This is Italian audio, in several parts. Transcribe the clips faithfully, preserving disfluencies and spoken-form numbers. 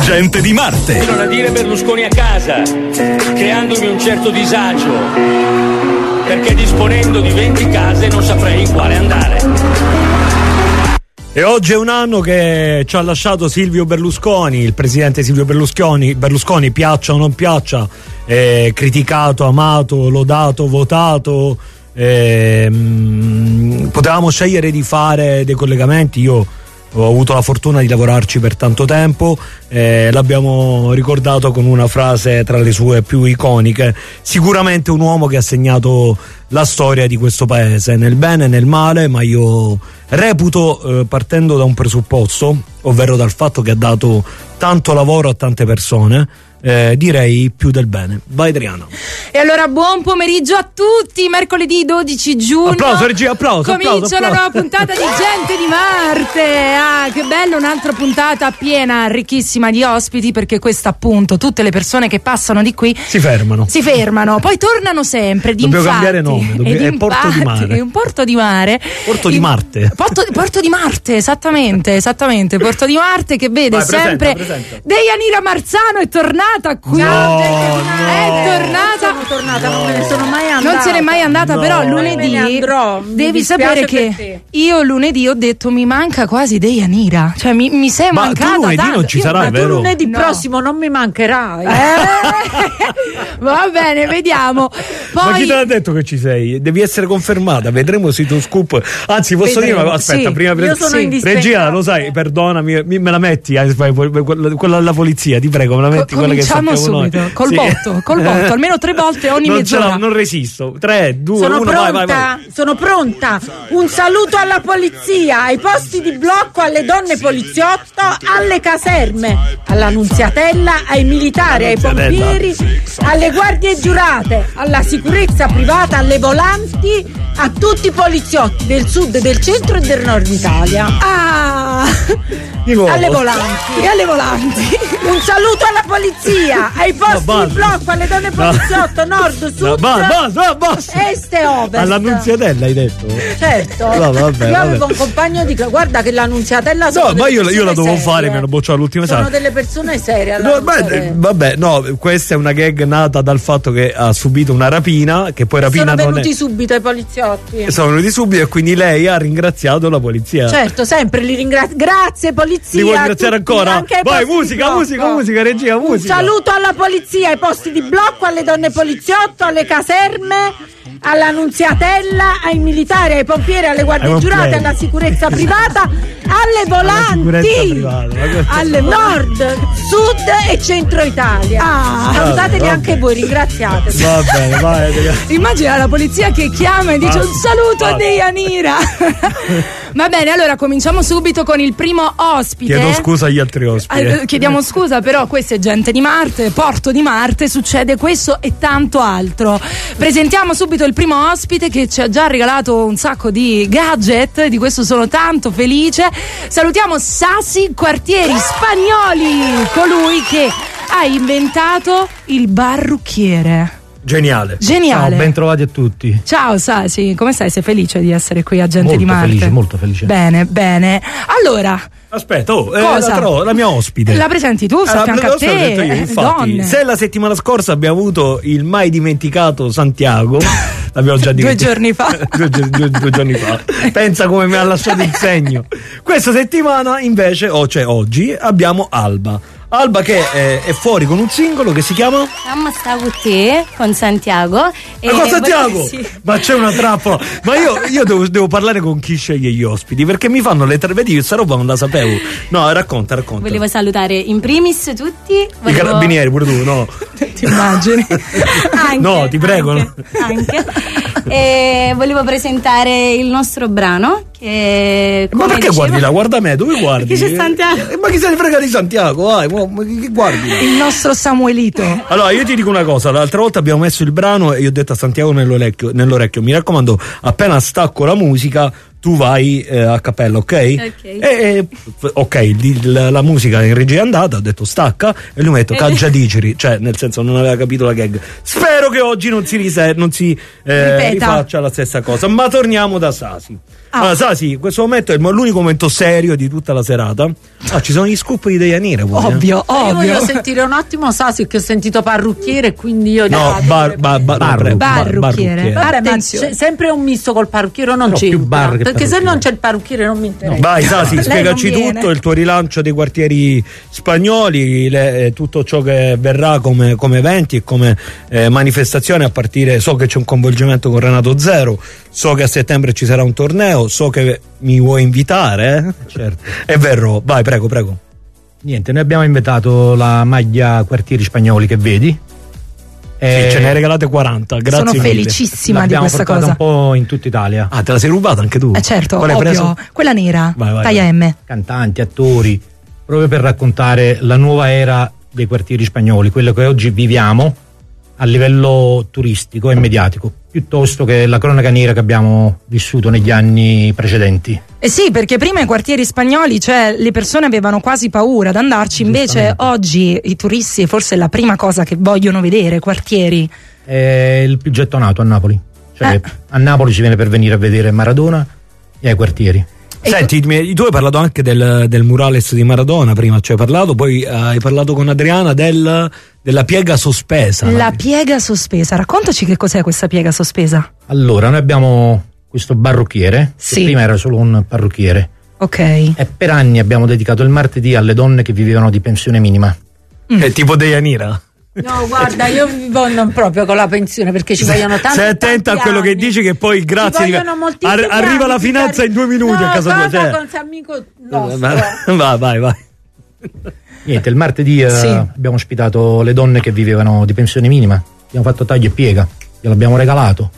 Gente di Marte. Non a dire Berlusconi a casa, creandomi un certo disagio, perché disponendo di venti case non saprei in quale andare. E oggi è un anno che ci ha lasciato Silvio Berlusconi, il presidente Silvio Berlusconi, Berlusconi piaccia o non piaccia, eh, criticato, amato, lodato, votato. Eh, mh, potevamo scegliere di fare dei collegamenti, io ho avuto la fortuna di lavorarci per tanto tempo, eh, l'abbiamo ricordato con una frase tra le sue più iconiche. Sicuramente un uomo che ha segnato la storia di questo paese, nel bene e nel male, ma io reputo, eh, partendo da un presupposto, ovvero dal fatto che ha dato tanto lavoro a tante persone, Eh, direi più del bene. Vai Adriano. E allora buon pomeriggio a tutti. Mercoledì dodici giugno. Applauso regia, applauso. Comincia applauso, applauso. una nuova puntata di Gente di Marte. Ah, che bello, un'altra puntata piena, ricchissima di ospiti, perché questa appunto, tutte le persone che passano di qui si fermano. Si fermano, poi tornano sempre. Dobbiamo cambiare nome. Dobbiamo, è Porto di Mare. È un Porto di Mare. Porto di Marte. Porto, Porto di Marte, esattamente, esattamente. Porto di Marte che vede Vai, sempre presenta, presenta. Deianira Marzano è tornata qui. No, è tornata. Sono tornata, no. Non me ne sono mai andata. Non se n'è mai andata, no. però lunedì andrò, devi sapere che io lunedì ho detto mi manca quasi Deianira. Cioè mi, mi sei ma mancata. Tu lunedì tanto. non ci io, sarai, ma vero? Tu lunedì no. prossimo non mi mancherai. Eh, va bene, vediamo. Poi... Ma chi te l'ha detto che ci sei? Devi essere confermata, vedremo sui tuoi scoop. Anzi, posso vedremo. dire, aspetta, sì. prima io sono sì. Regia, lo sai, perdonami, mi, me la metti, eh, quella della polizia, ti prego, me la metti. Co- quella che sappiamo subito, noi. col Sì. botto, col botto, almeno tre volte ogni non mezz'ora. Non resisto. Tre, due, sono uno, pronta, vai, vai, vai. Sono pronta. Un saluto alla polizia, ai posti di blocco, alle donne poliziotto, alle caserme, alla Nunziatella, ai militari, ai pompieri, alle guardie giurate, alla sicurezza privata, alle volanti, a tutti i poliziotti del sud, del centro e del nord Italia. Ah! Alle volanti e alle volanti. Un saluto alla polizia, ai posti no, di blocco, alle donne poliziotto, no. nord, sud, no, basta, basta, basta. est e ovest. Alla Nunziatella hai detto? Certo. No, vabbè, io vabbè. avevo un compagno di guarda che la Nunziatella sono no, ma io, io la dovevo serie. fare, mi hanno bocciato l'ultima sono esame. delle persone serie No, beh, vabbè, no, questa è una gag nata dal fatto che ha subito una rapina, che poi rapina sono non venuti è... subito ai poliziotti. Sono venuti subito e quindi lei ha ringraziato la polizia. Certo, sempre li ringrazio. Grazie polizia. Li vuoi ringraziare tutti, ancora? Anche vai, musica, musica, musica, regia, musica. Un saluto alla polizia, ai posti di blocco, alle donne poliziotto, alle caserme, alla Nunziatella, ai militari, ai pompieri, alle guardie ai giurate, alla sicurezza privata, alle volanti, alle nord, sud e centro Italia. Ah, salutateli ah, anche voi, ringraziate. Va bene, vai. Immagina la polizia che chiama e dice ah, un saluto ah. a Deianira. Va bene, allora cominciamo subito con il primo ospite. Chiedo scusa agli altri ospiti. Eh, chiediamo scusa, però questa è Gente di Marte, Porto di Marte, succede questo e tanto altro. Presentiamo subito il primo ospite che ci ha già regalato un sacco di gadget, di questo sono tanto felice. Salutiamo Sassi Quartieri Spagnoli, colui che ha inventato il parrucchiere. Geniale. Geniale. Ciao, ben trovati a tutti. Ciao Sasi, come stai? Sei felice di essere qui a Gente molto di Marte? Felice, molto felice. Bene, bene. Allora, aspetta, oh, eh, cosa? La, tro- la mia ospite. La presenti tu, sta a fianco a te. Detto io, infatti, donne. Se la settimana scorsa abbiamo avuto il mai dimenticato Santiago, l'abbiamo già due giorni fa. due, due, due giorni fa. Pensa come mi ha lasciato il segno. Questa settimana invece, o oh, cioè oggi, abbiamo Alba. Alba che è, è fuori con un singolo che si chiama Mamma sta con te con Santiago. E con Santiago? Sì. Ma c'è una trappola. Ma io, io devo, devo parlare con chi sceglie gli ospiti, perché mi fanno le tre. Vedi, questa roba non la sapevo. No, racconta, racconta. Volevo salutare in primis tutti. Volevo... I carabinieri pure tu, no? Ti immagini? Anche, no, ti prego. Anche. anche. E volevo presentare il nostro brano. Che, ma perché dicevo, guardi là? Guarda me, dove guardi? Perché c'è Santiago. Eh, ma chi se ne frega di Santiago? Vai, ma, ma chi guardi? Il nostro Samuelito. Allora, io ti dico una cosa: l'altra volta abbiamo messo il brano e io ho detto a Santiago nell'orecchio, nell'orecchio mi raccomando, appena stacco la musica, tu vai eh, a cappella, ok? Ok. E, e, ok, il, la, la musica in regia è andata, ho detto stacca, e lui mi ha detto caggia diceri, cioè nel senso non aveva capito la gag. Spero che oggi non si, rise, non si eh, rifaccia la stessa cosa, ma torniamo da Sasi. Ah. Allora, Sasi, in questo momento è l'unico momento serio di tutta la serata. Ah, ci sono gli scoop di Deianira. Ovvio, eh. ovvio. Io voglio sentire un attimo Sasi, che ho sentito parrucchiere, quindi io. No, bar, bar, bar, bar, bar, parrucchiere. Vabbè, ma c'è sempre un misto col parrucchiere, non no, c'è. Perché se non c'è il parrucchiere non mi interessa. No. Vai, Sasi, spiegaci tutto, il tuo rilancio dei quartieri spagnoli, le, tutto ciò che verrà come, come eventi e come eh, manifestazione a partire. So che c'è un coinvolgimento con Renato Zero, so che a settembre ci sarà un torneo, so che mi vuoi invitare, eh? Certo. E verrò, vai, prego, prego. Niente, noi abbiamo inventato la maglia Quartieri Spagnoli che vedi. E sì, ce ne hai regalate quaranta, grazie. Sono mille. felicissima di questa cosa. un po' in tutta Italia. Ah, te la sei rubata anche tu? Eh certo, Qual hai ovvio. preso? Quella nera, vai, vai, taglia vai. M. Cantanti, attori, proprio per raccontare la nuova era dei quartieri spagnoli, quello che oggi viviamo a livello turistico e mediatico, piuttosto che la cronaca nera che abbiamo vissuto negli anni precedenti. Eh sì, perché prima i quartieri spagnoli, cioè le persone avevano quasi paura ad andarci, invece oggi i turisti forse è la prima cosa che vogliono vedere, quartieri. È il più gettonato a Napoli, cioè Eh. a Napoli si viene per venire a vedere Maradona e ai quartieri. Senti, tu hai parlato anche del, del murales di Maradona, prima ci hai parlato, poi uh, hai parlato con Adriana del, della piega sospesa. La piega sospesa, raccontaci che cos'è questa piega sospesa. Allora, noi abbiamo questo parrucchiere, Sì. che prima era solo un parrucchiere, Ok. e per anni abbiamo dedicato il martedì alle donne che vivevano di pensione minima. Mm. È tipo Deianira. No, guarda, io vivo non proprio con la pensione, perché ci vogliono tanti. Stai attenta a quello anni. che dici, che poi grazie Ci di... vogliono moltissimi Ar- arriva anni la di finanza cari- in due minuti no, a casa tua. guarda, Cioè. con questo amico nostro. Vai, vai, vai. Niente, il martedì eh, Sì. abbiamo ospitato le donne che vivevano di pensione minima, abbiamo fatto taglio e piega, gliel'abbiamo regalato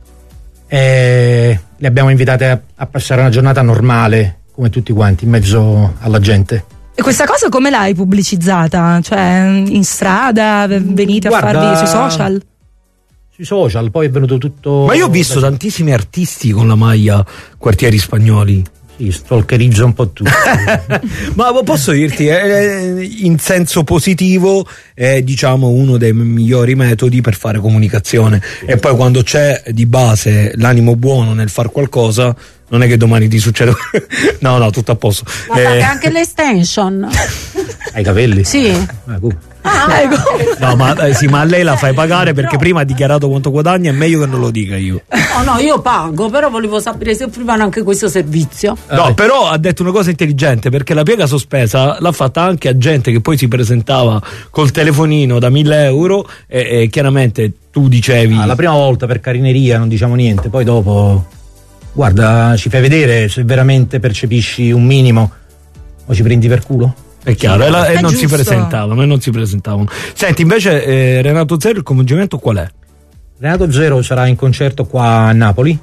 e le abbiamo invitate a, a passare una giornata normale come tutti quanti in mezzo alla gente. E questa cosa come l'hai pubblicizzata? Cioè in strada, venite Guarda, a farvi sui social? Sui social, poi è venuto tutto. Ma io ho visto tantissimi artisti con la maglia Quartieri Spagnoli. Sì, stalkerizzo un po' tutto. Ma posso dirti, eh, in senso positivo è, diciamo, uno dei migliori metodi per fare comunicazione. E poi quando c'è di base l'animo buono nel far qualcosa, non è che domani ti succede. No, no, tutto a posto. Ma eh. anche l'estension. Hai i capelli? Sì. Ah, cool. Ah, ecco. No, ma eh, sì, ma a lei la fai pagare perché prima ha dichiarato quanto guadagna, è meglio che non lo dica io. Oh no, io pago, però volevo sapere se offrivano anche questo servizio. No, eh. però ha detto una cosa intelligente, perché la piega sospesa l'ha fatta anche a gente che poi si presentava col telefonino da mille euro e, e chiaramente tu dicevi... Ah, la prima volta per carineria non diciamo niente, poi dopo guarda, ci fai vedere se veramente percepisci un minimo o ci prendi per culo. È chiaro, e, la, e non giusto. si presentavano, e non si presentavano. Senti, invece eh, Renato Zero, il coinvolgimento qual è? Renato Zero sarà in concerto qua a Napoli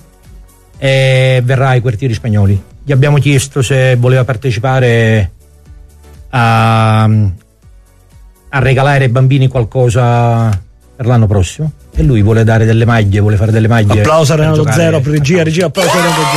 e verrà ai Quartieri Spagnoli. Gli abbiamo chiesto se voleva partecipare a, a regalare ai bambini qualcosa per l'anno prossimo e lui vuole dare delle maglie, vuole fare delle maglie. Applauso a Renato giocare. Zero, regia, regia, applauso a Renato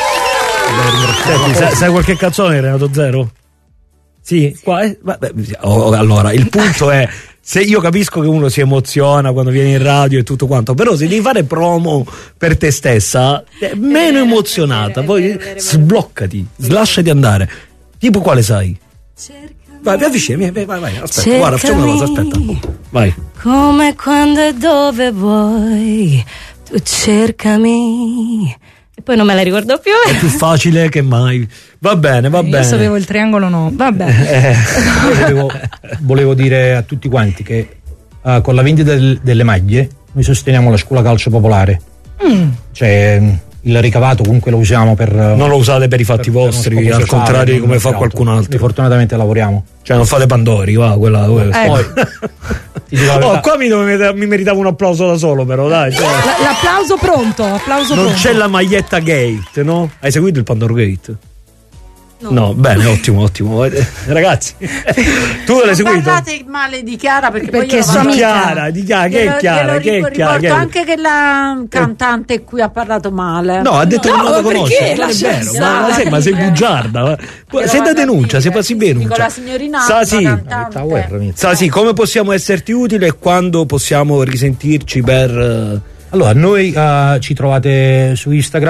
Zero. Senti, sai, sai qualche canzone di Renato Zero? Sì, qua è, vabbè, oh, allora il punto è, se io capisco che uno si emoziona quando viene in radio e tutto quanto, però se devi fare promo per te stessa è meno emozionata, poi sbloccati, lasciati andare. Tipo quale sai? Vai, vai vicino, vai, vai, vai, aspetta, Cercami, guarda, facciamo una cosa, aspetta. Vai. Come quando e dove vuoi, tu cercami. E poi non me la ricordo più. È più facile che mai. Va bene, va Io bene. sapevo il triangolo no, vabbè. Eh. Io volevo, volevo dire a tutti quanti che uh, con la vendita del, delle maglie noi sosteniamo la scuola calcio popolare. Mm. Cioè il ricavato comunque lo usiamo per Non lo usate per i fatti per- per uno vostri, scopo al sociale, contrario di non come per fa qualcun altro. Noi fortunatamente lavoriamo. Cioè non fate Pandori, va, quella. quella. Eh. Poi ti dico la Oh, verità, qua mi, dove- mi meritavo un applauso da solo, però dai. Cioè, La- l'applauso pronto, applauso non pronto. c'è la maglietta gate, no? Hai seguito il Pandoro Gate? No. no, bene, ottimo, ottimo. Eh, Ragazzi, tu l'hai Non seguito? parlate male di Chiara, perché, Perché poi io sua vado- Di amica. Chiara, di Chiara, che Glielo- è Chiara, glielo che è riporto Chiara? Che è- anche che la cantante qui ha parlato male. No, ha detto No, che non la perché? conosce, non è Lascia vero, stare. ma, ma sei, ma sei bugiarda. ma- Glielo Sei da vado a denuncia, dire. sei pasibile Dico denuncia. la signorina Sa, sì. la cantante. Tower, ragazzi. Sa, sì, come possiamo esserti utili e quando possiamo risentirci per... eh, Allora, noi uh, ci trovate su Instagram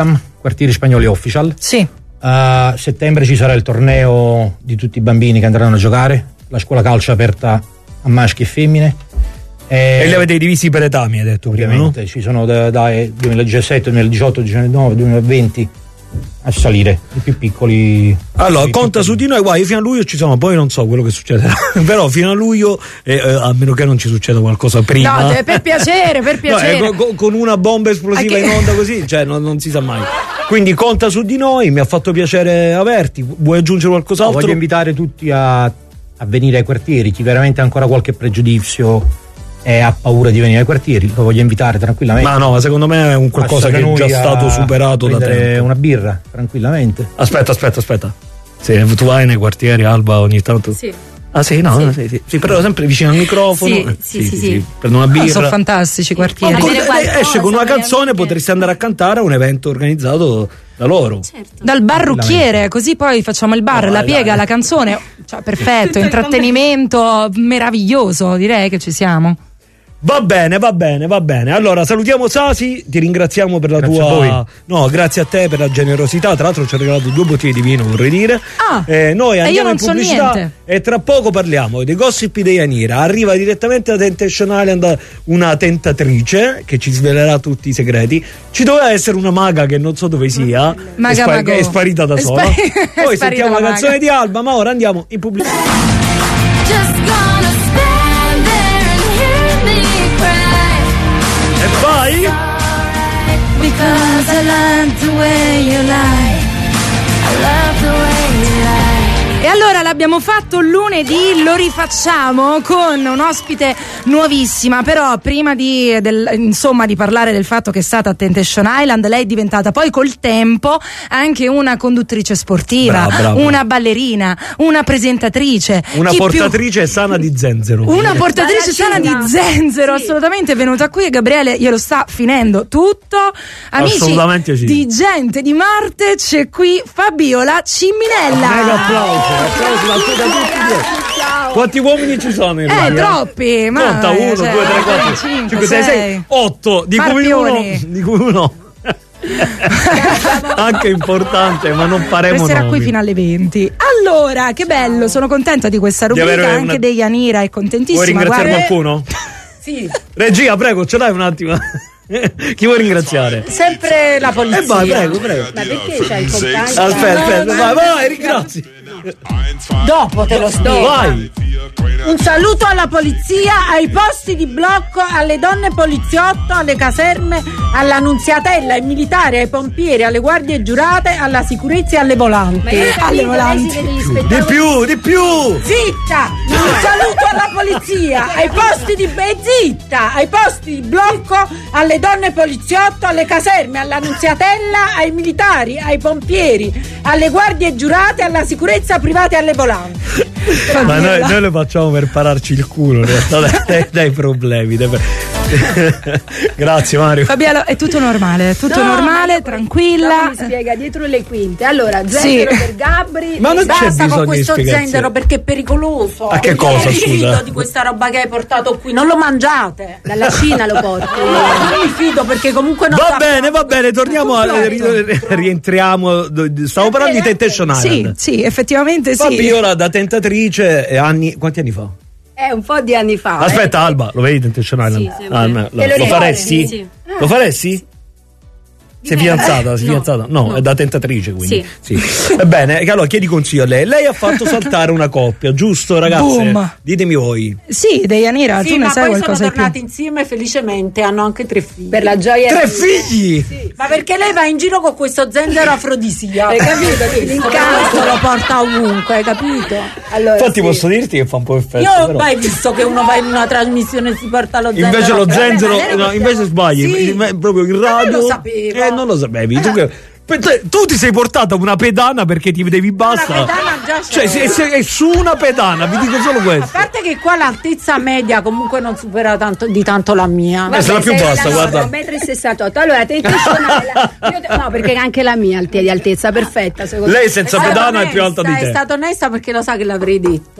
Quartieri Spagnoli Official. Sì. A settembre ci sarà il torneo di tutti i bambini che andranno a giocare, la scuola calcio aperta a maschi e femmine. E, e li avete divisi per età, mi hai detto prima, no? Ci sono da, da duemiladiciassette, duemiladiciotto, duemilanove, duemilaventi a salire, i più piccoli. Allora, conta su di noi, guarda, fino a luglio ci sono, poi non so quello che succederà, però fino a luglio, eh, eh, a meno che non ci succeda qualcosa prima. No, per piacere, per piacere. No, eh, con, con una bomba esplosiva Anche... in onda così, cioè non, non si sa mai. Quindi conta su di noi, mi ha fatto piacere averti. Vuoi aggiungere qualcos'altro? No, voglio invitare tutti a, a venire ai quartieri, chi veramente ha ancora qualche pregiudizio e ha paura di venire ai quartieri, lo voglio invitare tranquillamente. Ma no, ma secondo me è un qualcosa che è già stato superato da tempo. Una birra, tranquillamente. Aspetta, aspetta, aspetta. Se tu vai nei quartieri, Alba, ogni tanto. Sì. Ah sì, no, sì, sì, sì. sì però sempre vicino al microfono. Sì, sì, sì, sì, sì. Prendo una birra. Ah, sono fantastici i quartieri. Con, esce con una canzone, potresti andare a cantare a un evento organizzato da loro. Certo. Dal barrucchiere, così poi facciamo il bar, No, la dai, piega, dai. la canzone. Cioè, perfetto, intrattenimento meraviglioso, direi che ci siamo. Va bene, va bene, va bene. Allora salutiamo Sasi, ti ringraziamo per la Grazie tua. a voi. No, grazie a te per la generosità. Tra l'altro ci ha regalato due bottiglie di vino, vorrei dire. Ah, eh, noi e io andiamo non in so pubblicità niente. e tra poco parliamo dei gossip di Yanira. Arriva direttamente da Temptation Island una tentatrice che ci svelerà tutti i segreti. Ci doveva essere una maga che non so dove sia, Maga è, spa- Mago. è sparita da È sola. spari- è Poi sparita sentiamo la la canzone maga. di Alba, ma ora andiamo in pubblicità. Just gonna stand there and hear me cry. E vai! Because I love the way you lie. I love the way you lie. E allora l'abbiamo fatto lunedì, lo rifacciamo con un ospite nuovissima, però prima di, del, insomma, di parlare del fatto che è stata a Temptation Island, lei è diventata poi col tempo anche una conduttrice sportiva, Brava, brava. una ballerina, una presentatrice. Una Chi portatrice più? sana di zenzero. Una portatrice sana di zenzero, Sì. assolutamente, è venuta qui e Gabriele glielo sta finendo tutto. Amici Assolutamente sì. di Gente di Marte, c'è qui Fabiola Cimminella. Mega applauso, applauso da tutti, da tutti. Quanti uomini ci sono in Eh, radio? troppi, ma Conta uno, cioè, due, tre, quattro, cinque, cinque, sei, sei. sei, otto, di cui uno, Marpioni. di cui uno anche importante, ma non faremo Resterà nomi. qui fino alle venti. Allora, che bello, sono contenta di questa Di rubrica, avere anche una- dei Yanira è contentissima. Vuoi ringraziare guarda. qualcuno? Sì, Regia, prego, ce l'hai un attimo? Chi vuoi ringraziare? sempre la polizia. Eh vai, prego, prego. Ma perché c'hai il compagno? Aspetta, aspetta, vai, vai, ringrazi. Dopo te lo spiego. Vai. Un saluto alla polizia, ai posti di blocco, alle donne poliziotto, alle caserme, all'annunziatella, ai militari, ai pompieri, alle guardie giurate, alla sicurezza e alle volanti. Alle volanti. Di più, di più. Zitta! Un saluto alla polizia, ai posti di e zitta, ai posti di blocco, alle donne poliziotto, alle caserme, all'annunziatella, ai militari, ai pompieri, alle guardie giurate, alla sicurezza privata e alle volanti. Ma noi, noi lo facciamo per pararci il culo, in realtà, dai, dai, dai problemi. Dai. Grazie Mario. Fabiola, è tutto normale, è tutto normale, tranquilla. Mi spiega dietro le quinte. Allora, zenzero Sì. per Gabri. Ma non c'è Basta bisogno con di questo spiegazioni. zenzero perché è pericoloso. A che Io cosa, mi scusa? fido di questa roba che hai portato qui, non lo mangiate. Dalla Cina lo porti. No, non mi fido perché comunque non Va sa- bene, va bene, torniamo a, Complotto. rientriamo. Stavo parlando di Temptation Sì, Island. sì, effettivamente sì. Fabiola da tentatrice eh, anni, quanti anni fa? È un po' di anni fa. Aspetta Alba, lo vedi Temptation Island? Sì, sì, Ah, sì. no, Te lo lo ricordi? faresti? Sì. Lo faresti? Sei fidanzata? Sei fidanzata? No, è da tentatrice quindi. Sì. Ebbene, allora chiedi consiglio a lei. Lei ha fatto saltare una coppia, giusto ragazze? Boom. Ditemi voi. Sì, dei Yanira, Sì, tu ne ma sai poi sono qualcosa di più. tornati insieme felicemente, hanno anche tre figli. Per la gioia. Tre figli! Ma perché lei va in giro con questo zenzero afrodisia? Hai capito? L'incanto lo porta ovunque, hai capito? Allora, Infatti sì. posso dirti che fa un po' effetto. Io ho però. mai visto che uno va in una trasmissione e si porta lo zenzero. Invece lo Vabbè, zenzero, ma lei no, lo invece sbagli, Sì. in- proprio in Ma lei radio. lo sapeva. Eh, non lo sapevi. Tu, che- per te- tu ti sei portata una pedana perché ti vedevi bassa. La pedana già c'è. Cioè, sei, sei- è su una pedana, vi dico solo A questo. parte che qua l'altezza media comunque non supera tanto, di tanto la mia. Eh, sarà più sei bassa, la guarda. un metro e sessantotto. Allora, Temptation Island. Io te- No, perché anche la mia è di altezza perfetta, secondo Lei me. senza È stata pedana è più alta onesta, di te. È stata onesta perché lo sa che l'avrei detto.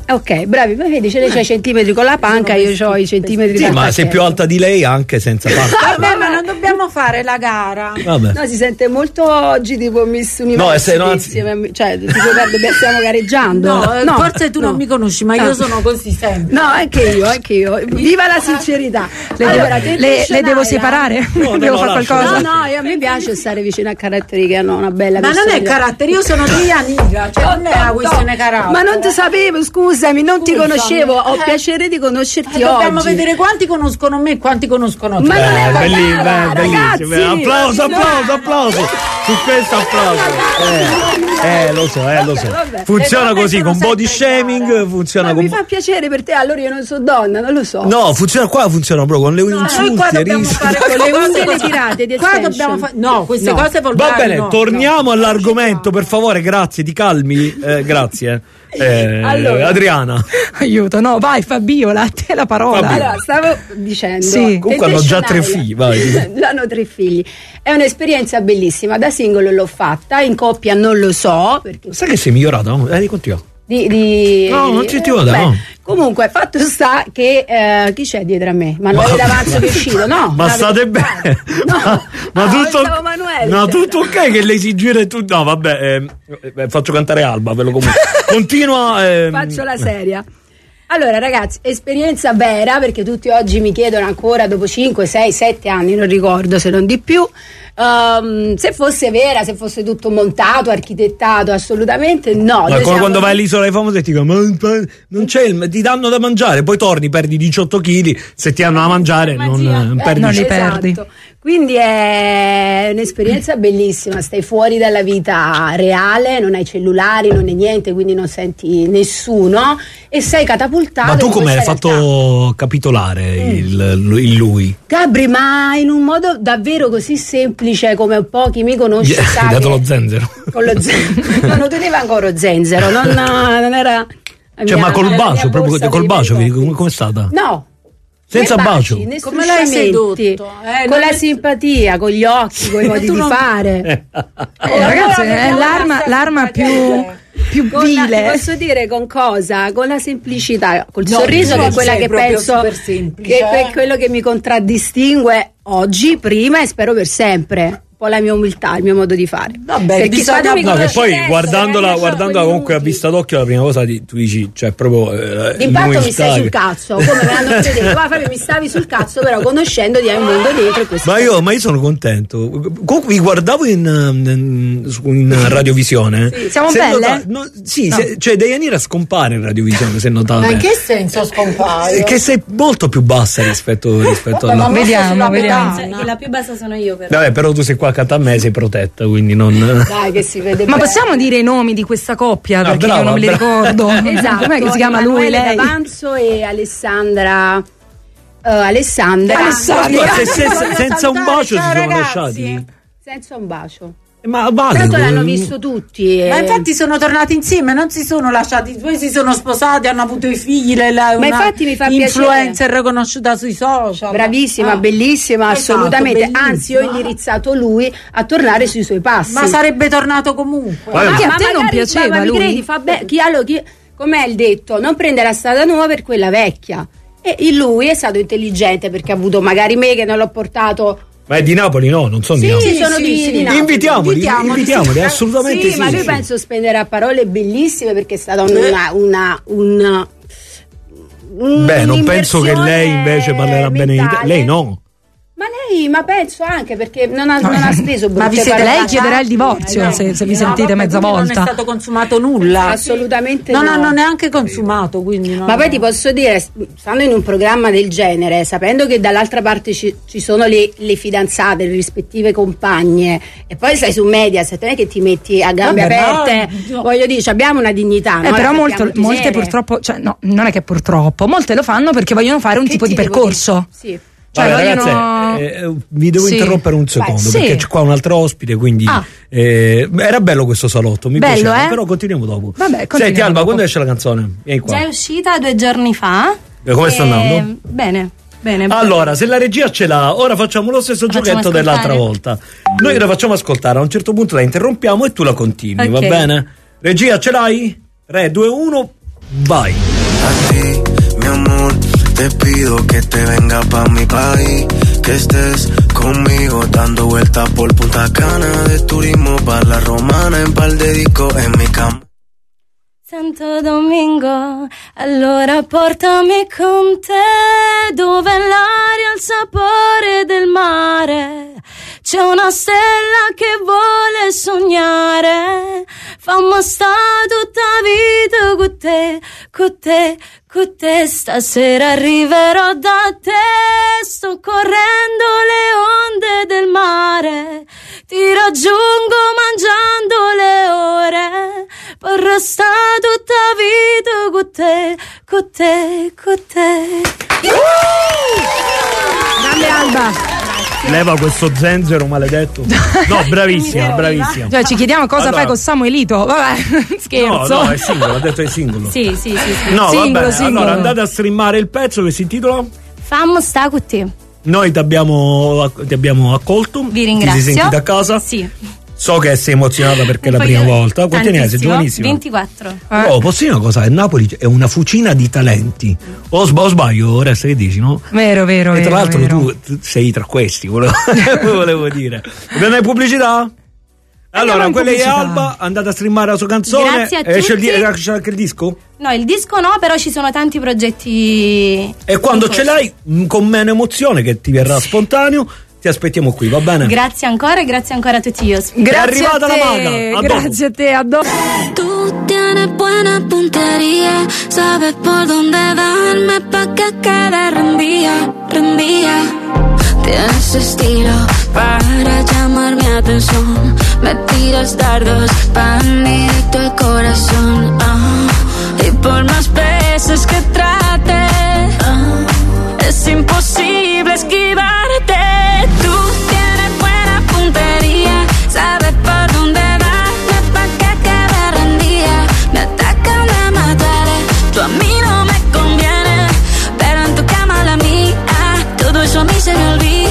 Ok, bravi, ma vedi, ce c'hai i centimetri con la panca, io ho i centimetri Sì, da ma sei più alta di lei anche senza panca. Vabbè, ma non dobbiamo fare la gara. Vabbè. No, si sente molto oggi tipo Miss Universo. No, e se no, anzi- insieme a me. Cioè, tipo, guarda, stiamo gareggiando. No, forse tu no. non mi conosci, ma io Ah. sono così sempre. No, anche io, anche io. Viva la sincerità. Le, Allora, devo, te le, dice le devo Naila. separare? No, no, devo no, fare lascia, qualcosa? No, no, io, a me piace stare vicino a caratteri che hanno una bella Ma non è personalità. carattere, io sono di amica, cioè non è una questione carattere. Ma non ti sapevo, scusami, non ti Scusami. conoscevo, ho Eh. piacere di conoscerti Eh, dobbiamo oggi. vedere quanti conoscono me e quanti conoscono te. Ma non è Eh, una belli- gara, beh, bellissimo, ragazzi. eh. Applauso, applauso, applauso. Su questo applauso. Eh, eh, lo so, eh, lo so. vabbè. Funziona Le donne così, sono con body sempre shaming chiare. funziona Ma con. mi fa piacere per te, allora io non so donna, non lo so. No, funziona qua, funziona proprio con le Noi insulti qua e dobbiamo risi. fare Con quelle le cose unghie le così. tirate di Qua extension. dobbiamo fare no, queste No. cose volgari. Va bene, no, torniamo all'argomento, per favore, grazie, ti calmi. Eh, grazie. Eh, Allora. Adriana. Aiuto, no, vai Fabiola, a te la parola. Fabiola. Allora, stavo dicendo. Sì. Comunque hanno già tre figli, vai. Hanno tre figli. È un'esperienza bellissima. Da singolo l'ho fatta, in coppia non lo so. Perché Sai che sei migliorata? No? Eh, continua. di, di- No, non ci ti vado, Beh, no. Comunque, fatto sta che eh, chi c'è dietro a me? Manuele D'Avanzo che è uscito, no? Ma no, state bene? No. ma No, tutto, stavo Manuele, no, c'era. tutto ok che lei si gira e tutto. No, vabbè, ehm, eh, faccio cantare Alba, ve lo comunico. Continua. ehm, Faccio la seria. Allora ragazzi, esperienza vera, perché tutti oggi mi chiedono ancora dopo cinque, sei, sette anni, non ricordo se non di più, ehm, se fosse vera, se fosse tutto montato, architettato, assolutamente no. Ma Noi come siamo- quando vai all'isola dei famosi e ti dicono ma non c'è il, ti danno da mangiare, poi torni, perdi diciotto chili, se ti hanno da mangiare non, non Eh, perdi. non li esatto. perdi. Quindi è un'esperienza bellissima, stai fuori dalla vita reale, non hai cellulari, non hai niente, quindi non senti nessuno e sei catapultato. Ma tu in come hai questa realtà. fatto capitolare il, il lui? Gabri, ma in un modo davvero così semplice come pochi mi conosci, Gli sai hai dato che- lo zenzero. Con lo zenzero. No, non teneva ancora lo zenzero, non, non era. la Cioè, mia- ma col la mia bacio, proprio borsa col dei bacio, bei vedi copi. come è stata? No. Senza né bacio. baci, né Come l'hai strusciamenti, sedotto? Eh, con non la è- simpatia, con gli occhi, con i modi Tu di non- fare. Eh, ragazzi, è l'arma, l'arma più, più Con la- ti vile. posso dire con cosa? Con la semplicità, col No, sorriso tu che è quella sei che proprio penso super che semplice, che eh. è quello che mi contraddistingue oggi, prima e spero per sempre. Un po' la mia umiltà, il mio modo di fare. Vabbè, Perché bisogna- quando mi No, che conosci poi adesso, guardandola, ragazzi, guardandola quei comunque a minuti. vista d'occhio, la prima cosa di, tu dici, cioè proprio. Eh, D'impatto mi l'umiltà stai sul che- cazzo, come me l'hanno detto, ah, Fabio mi stavi sul cazzo, però conoscendo di hai un mondo dentro e questo. Ma io, ma io sono contento. Comunque vi guardavo in, in, su- in radiovisione. Sì. Siamo Se belle? nota- no, sì, se- cioè Deianira scompare in radiovisione, se notate. Ma in che senso scompare? Eh, Che sei molto più bassa rispetto, rispetto Vabbè, ma alla. mo Vediamo, sulla vediamo. pedana. Che la più bassa sono io, però. Vabbè, però tu sei qua accanto a me, sei protetta, quindi non. Dai che si vede Ma bene. possiamo dire i nomi di questa coppia? No, Perché brava, io non me li brava. ricordo. Esatto, Com'è che si chiama lui, Emanuele lei? D'Avanzo e Alessandra eh, Alessandra Alessandra. Ma se- se- se- senza un bacio si Ciao, sono ragazzi. lasciati. senza un bacio. Ma vale. Tanto l'hanno visto tutti. Ma eh. infatti sono tornati insieme, non si sono lasciati, poi si sono sposati, hanno avuto i figli, lei è una infatti mi fa influencer riconosciuta sui social. Bravissima, Ah. bellissima, Esatto, assolutamente. bellissima. Anzi, ho indirizzato lui a tornare sui suoi passi. Ma sarebbe tornato comunque. Vabbè, Perché a te non magari- piaceva ma mi lui? credi, fa be- chi, allora, chi, com'è il detto? Non prende la strada nuova per quella vecchia. E il lui è stato intelligente perché ha avuto magari me che non l'ho portato. Ma è di Napoli, no? Non sono di Sì, Napoli. sono sì, di, sì. di Napoli. Invitiamoli, Invitiamoli, invitiamoli, sì. assolutamente Sì, sì. ma lui sì. penso spenderà parole bellissime perché è stata una, una, una un- Beh, non penso che lei un'immersione invece parlerà bene di te. mentale. Lei no. Ma lei, ma penso anche perché non ha, non ha speso Ma vi brutte siete- parole. lei chiederà il divorzio Eh, se, se vi No, sentite vabbè, mezza quindi volta. Non è stato consumato nulla. Assolutamente non no. hanno neanche consumato, quindi no. Ma poi ti posso dire, stando in un programma del genere, sapendo che dall'altra parte ci, ci sono le, le fidanzate, le rispettive compagne, e poi sei su Mediaset, non è che ti metti a gambe Vabbè, aperte, no. voglio dire, ci abbiamo una dignità. Eh, no? però La molto- sappiamo molte tenere. purtroppo, cioè no, non è che purtroppo, molte lo fanno perché vogliono fare un Che tipo ti di devo percorso. dire? Sì. Cioè, Vabbè, vogliono- ragazze, eh, vi devo Sì. interrompere un secondo Vai, perché sì. c'è qua un altro ospite, quindi Ah. eh, era bello questo salotto, mi Bello, piaceva, eh? però continuiamo dopo. Vabbè, Senti continuiamo Alba, dopo. quando esce la canzone? Vieni qua. Già è uscita due giorni fa. E come sta E- andando? Bene, bene. Allora, se la regia ce l'ha, ora facciamo lo stesso La facciamo giochetto dell'altra ascoltare? volta. Noi la facciamo ascoltare, a un certo punto la interrompiamo e tu la continui, va Ok. bene? Regia, ce l'hai? tre, due, uno, vai. A ti, mi amor, te pido que te venga pa' mi país, que estés conmigo dando vueltas por Punta Cana, de turismo pa' la Romana, en par de discos en mi cama. Santo Domingo, allora portami con te, dove l'aria ha il sapore del mare, c'è una stella che vuole sognare, fammi sta tutta vita con te, con te, con te, stasera arriverò da te, sto correndo le onde del mare, ti raggiungo mangiando le ore, per restare tutta vita con te, con te, con te. Grande Alba. Leva questo zenzero maledetto. No, bravissima, bravissima. Cioè, ci chiediamo cosa allora, fai con Samuelito. Vabbè, scherzo. No, no, è singolo, ha detto è singolo. Sì, sì, sì, sì. No, Singolo, vabbè, singolo. allora andate a streamare il pezzo che si intitola Fammo sta con te. Noi ti abbiamo, ti abbiamo accolto. Vi ringrazio. Ti sei sentita a casa? Sì. So che sei emozionata perché è la Poi prima io- volta. Quanti ne hai? Sei tantissimo. giovanissima. ventiquattro. Oh, posso dire una cosa? Il Napoli è una fucina di talenti. O, sb- o sbaglio, ora che dici, no? Vero, vero, E tra vero, l'altro vero. tu, tu sei tra questi, volevo, volevo dire. Abbiamo in pubblicità? Allora, in quella è pubblicità. Alba, andate a streamare la sua canzone. Grazie a Esce il, tutti. di- esce anche il disco? No, il disco no, però ci sono tanti progetti. E quando in ce corso. l'hai, mh, con meno emozione, che ti verrà spontaneo, ti aspettiamo qui, va bene? Grazie ancora e grazie ancora a tutti gli ospiti. È Grazie a arrivata la te, maga, a dopo. grazie a te, a dopo. Tú tienes buena puntería, sabes por dónde darme pa' que quede rendía, rendía. Tienes estilo para llamar mi atención, me tiras dardos pan directo al corazón. Ah, y por más veces que trate, ah, es imposible esquivarte. Tú tienes buena puntería, sabes por dónde darme pa' que quede rendida. Me atacan, me mataré, tú a mí no me conviene, pero en tu cama la mía, todo eso a mí se me olvida.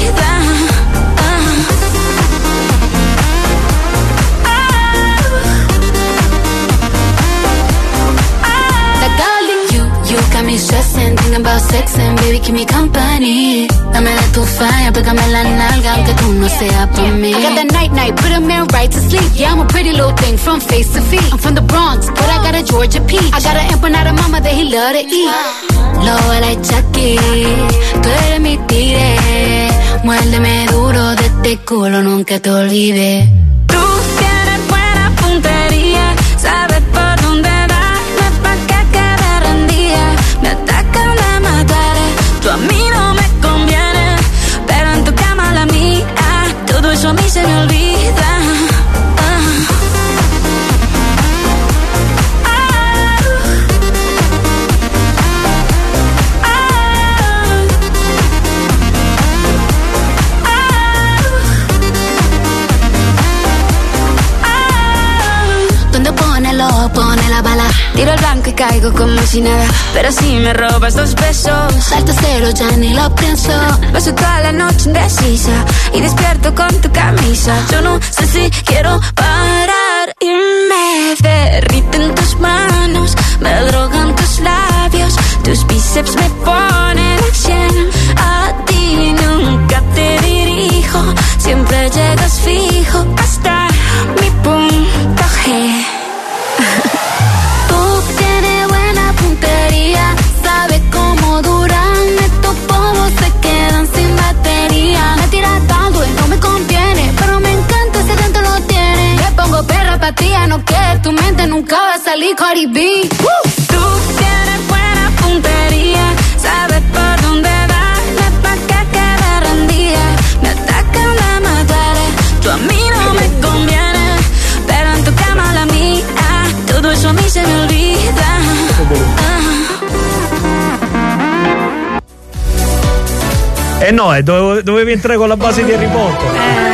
Got me stressing, thinking about sex and baby keep me company. Dame de tu falla, pégame la nalga aunque tú no seas por mí. I got that night night, put a man right to sleep. Yeah, I'm a pretty little thing from face to feet. I'm from the Bronx, but I got a Georgia peach. I got an empanada mama that he love to eat. Lo like Chucky, tú eres mi tigre. Muérdeme duro de este culo, nunca te olvides. Tú tienes buena puntería, sabes por dónde darme pa' que quede rendida. Me atacan, me mataré, tú a mí no me conviene, pero en tu cama la mía, todo eso a mí se me olvida. Pone la bala, tiro el blanco y caigo como si nada. Pero si me robas dos besos, salto cero, ya ni lo pienso. Paso toda la noche indecisa y despierto con tu camisa. Yo no sé si quiero parar y me derriten tus manos, me drogan tus labios, tus bíceps me ponen a cien. A ti nunca te dirijo, siempre llegas fijo hasta mi punto G. Tú tienes buena puntería, sabes cómo duran estos polvos, se quedan sin batería. Me tiras tanto y no me conviene, pero me encanta ese dentro lo tiene. Me pongo perra pa' ti, no que tu mente nunca va a salir Cardi B. Uh. Tú tienes buena puntería, sabes por dónde darme pa' que quede rendida. Me atacan, me mataré, tú a mí no me conviene, pero en tu cama la mía, todo eso a mí se me olvida. Eh no, eh, dove- dovevi entrare con la base di Harry Potter.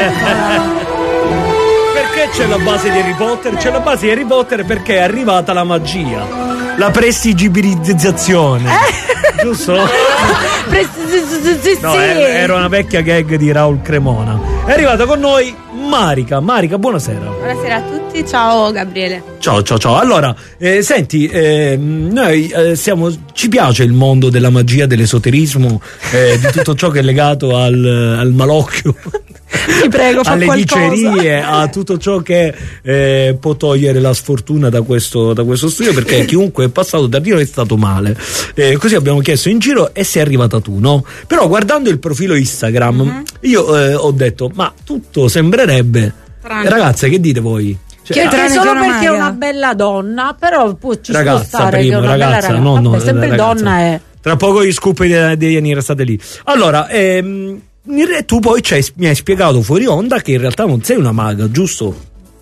Perché c'è la base di Harry Potter? C'è la base di Harry Potter perché è arrivata la magia, la prestigibilizzazione. Giusto? sì, sì, No, sì. era una vecchia gag di Raul Cremona. È arrivata con noi Marica. Marica, buonasera. Buonasera a tutti, ciao Gabriele. Ciao, ciao, ciao. Allora, eh, senti, eh, noi eh, siamo, ci piace il mondo della magia, dell'esoterismo, eh, di tutto ciò che è legato al, al malocchio. Ti prego, fa alle qualcosa. dicerie, a tutto ciò che eh, può togliere la sfortuna da questo, da questo studio, perché chiunque è passato da Dio è stato male. Eh, così abbiamo chiesto in giro e sei arrivata tu, no? Però guardando il profilo Instagram, mm-hmm. io eh, ho detto, ma tutto sembrerebbe. Tranne. Ragazze, che dite voi? Cioè, che tranne solo che una perché è maga. una bella donna, però può ci Ragazza, può stare primo, che è una ragazza, bella ragazza. no, no, Vabbè, sempre ragazza. donna è. Tra poco gli scoop di, di Yanira, state lì. Allora, ehm, tu poi ci hai- mi hai spiegato fuori onda che in realtà non sei una maga, giusto?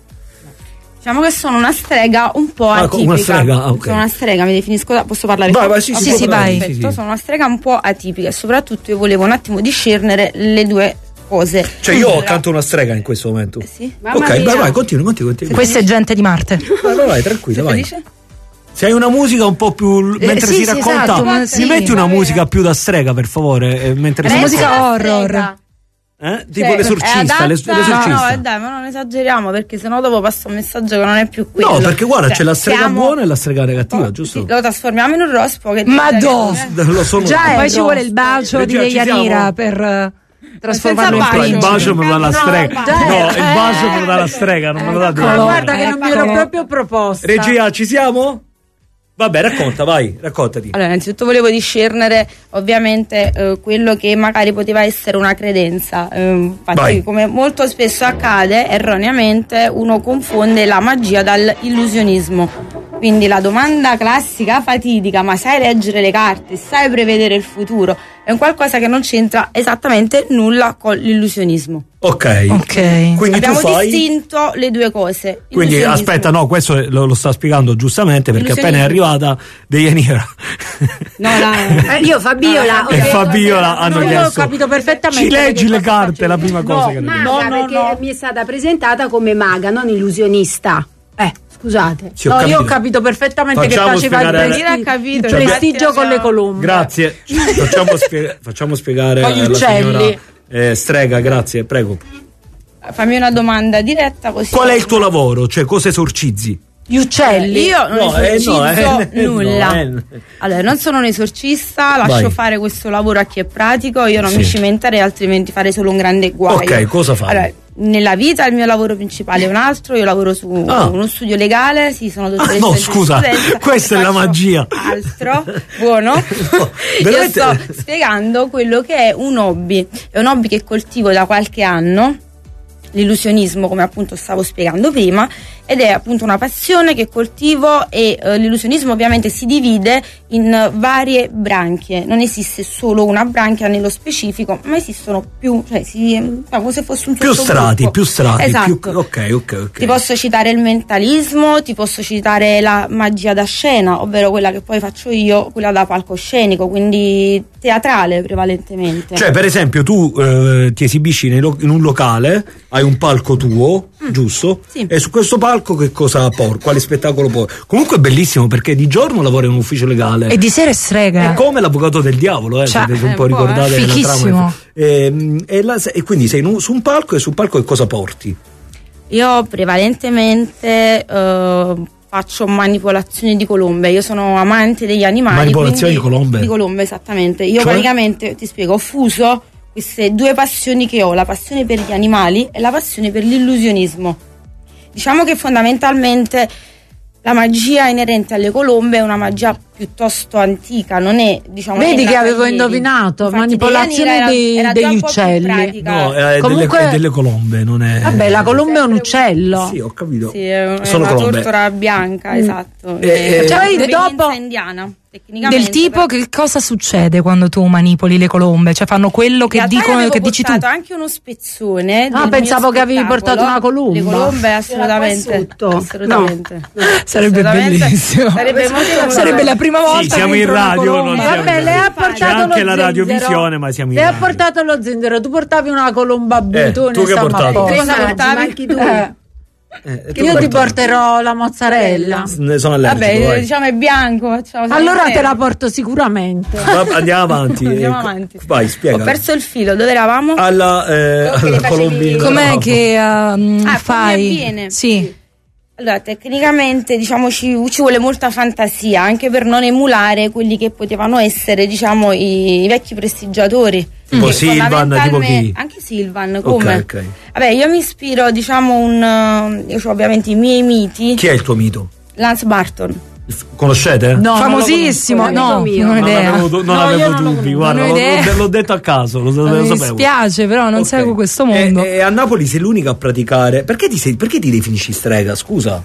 Diciamo che sono una strega un po' Ah, atipica. una strega, ah, ok. Sono una strega, mi definisco da, posso parlare? Vai, vai, sì, Ok, sì, sì, vai. perfetto. sì, sì. Sono una strega un po' atipica e soprattutto io volevo un attimo discernere le due cose. Cioè io ho Allora, accanto una strega in questo momento. eh sì. Mamma Ok, mia. vai, vai, continua, continua, continua. Questa è gente di Marte. Vai, vai, vai, tranquilla, Sei vai. felice? Se hai una musica un po' più mentre sì, si sì, racconta, esatto, ma mi sì. metti una musica più da strega, per favore, eh, mentre si Una Resta musica la horror. strega. eh? Tipo Cioè, l'esorcista, è adatta- l'es- No, l'esorcista. no, dai, ma non esageriamo perché sennò dopo passa un messaggio che non è più quello. No, perché guarda, Cioè, c'è la strega siamo- buona e la strega negativa, Oh, giusto? sì, lo trasformiamo in un rospo che Madò! Lo sono. Già è Poi ci vuole il rosso. bacio di Regia, ci siamo? Yanira per eh, trasformarlo in Senza il principe. bacio me lo dà la No, strega. già No, è- il bacio me lo dà la strega, non me lo dà Ma Dio. guarda che non mi ero Eccolo. proprio proposta. Regia, ci siamo? Vabbè, racconta, vai, raccontati. Allora, innanzitutto volevo discernere ovviamente eh, quello che magari poteva essere una credenza. Eh, infatti, Vai. come molto spesso accade, erroneamente uno confonde la magia dall'illusionismo. Quindi la domanda classica, fatidica, ma sai leggere le carte, sai prevedere il futuro, è un qualcosa che non c'entra esattamente nulla con l'illusionismo. Ok. Ok. Quindi Abbiamo tu fai. distinto le due cose. Quindi Illusionismo. aspetta, no, questo lo, lo sta spiegando giustamente perché appena è Illusionismo. arrivata De Yanira No, la... Eh, io Fabiola e Fabiola hanno no, io ho chiesto. capito perfettamente Ci leggi che le cosa carte, facevi. la prima cosa No, che maga, No, no, perché no. mi è stata presentata come maga, non illusionista. Eh, scusate. Sì, ho No, capito. io ho capito perfettamente Facciamo che faceva il spiegare- prestigio, Yanira ha capito, il infatti, prestigio con abbiamo- le colombe. Grazie. Facciamo, spie- facciamo spiegare Con gli alla uccelli. signora eh, Strega, grazie, prego. Fammi una domanda diretta così. Qual è il tuo lavoro? Cioè, cosa esorcizzi? Gli uccelli. Io non No, eh, esorcizzo no, eh, nulla. no, eh. Allora, non sono un esorcista, lascio Vai. fare questo lavoro a chi è pratico, io non Sì. mi cimenterei, altrimenti farei solo un grande guaio. Ok, cosa fai? Allora, nella vita il mio lavoro principale è un altro, io lavoro su Ah. uno studio legale, sì, sono Ah, dottoressa no, di scusa, giurisprudenza, questa è la faccio magia. Altro, buono. No, Io veramente- sto spiegando quello che è un hobby, è un hobby che coltivo da qualche anno. L'illusionismo, come appunto stavo spiegando prima, ed è appunto una passione che coltivo e eh, l'illusionismo ovviamente si divide in varie branchie, non esiste solo una branchia nello specifico, ma esistono più, cioè si, eh, come se fosse un Più sottogruppo. strati, più strati. Esatto. Più... Ok, ok, ok. Ti posso citare il mentalismo, ti posso citare la magia da scena, ovvero quella che poi faccio io, quella da palcoscenico, quindi teatrale prevalentemente. Cioè, per esempio, tu eh, ti esibisci nei lo- in un locale, hai un palco tuo, giusto? Sì. E su questo palco che cosa porti? Quale spettacolo porti? Comunque è bellissimo perché di giorno lavori in un ufficio legale. E di sera è strega. È come l'avvocato del diavolo, eh, Cioè, se se un eh, po' un po', ricordate eh. la Fichissimo. trama. E, e la- e quindi sei in un- su un palco e sul palco che cosa porti? Io prevalentemente eh, faccio manipolazioni di colombe, io sono amante degli animali. Manipolazioni quindi- di colombe? Di colombe, esattamente. Io Cioè? praticamente, ti spiego, ho fuso queste due passioni che ho, la passione per gli animali e la passione per l'illusionismo. Diciamo che fondamentalmente la magia inerente alle colombe è una magia piuttosto antica, non è, diciamo, Vedi non è che nata avevo ieri. indovinato, Infatti, manipolazione Deianira dei- era- era già degli un po' più uccelli. pratica. No, è Comunque- delle, è delle colombe, non è. Vabbè, la colomba è un uccello. Sì, ho capito. Sì, è, è Sono una colombe. tortora bianca, esatto. Eh, È eh, una Poi provenienza dopo- indiana, tecnicamente. Del tipo, però- che cosa succede quando tu manipoli le colombe? Cioè fanno quello In che realtà io dicono, avevo che dici tu. portato anche uno spezzone. Ah, del pensavo mio che avevi spettacolo. portato una colomba. Le colombe, assolutamente. Era qua sotto. Assolutamente. Sarebbe Assolutamente. bellissimo. Sarebbe molto Sarebbe la prima volta Sì, che siamo in entro una radio, colomba. non siamo- Vabbè, lei ha C'è portato anche lo la zenzero. radiovisione, ma siamo in Lei ha radio. portato lo zenzero, tu portavi una colomba a Eh, butone. tu che insomma, portavi? a posto. Cosa portavi? Anche tu. Eh. Eh, Io ti porterò la mozzarella. Ne sono allergico. Vabbè, vai. diciamo è bianco. Facciamo Allora te la porto sicuramente. Va- andiamo avanti. Andiamo eh, avanti. Vai, spiega. Ho perso il filo, dove eravamo? Alla, eh, Quello che alla le facevi- Colombina. Com'è No. che um, Ah, fai? come avviene? Sì. Allora, tecnicamente diciamo ci, ci vuole molta fantasia anche per non emulare quelli che potevano essere, diciamo, i, i vecchi prestigiatori. Tipo Che Silvan, fondamentalme- tipo chi? Anche Silvan, come? Ok, ok. Vabbè, io mi ispiro, diciamo, un. Io ho ovviamente i miei miti. Chi è il tuo mito? Lance Barton. Conoscete? No, famosissimo, non lo conosco, no, è amico non ho mio. Non idea. avevo, non No, avevo io non lo dubbi, conosco. guarda, Non ho l'ho, idea. l'ho detto a caso, lo, lo Mi sapevo. spiace, però non Ok. seguo questo mondo. E, e a Napoli sei l'unica a praticare. Perché ti, sei, perché ti definisci strega? Scusa.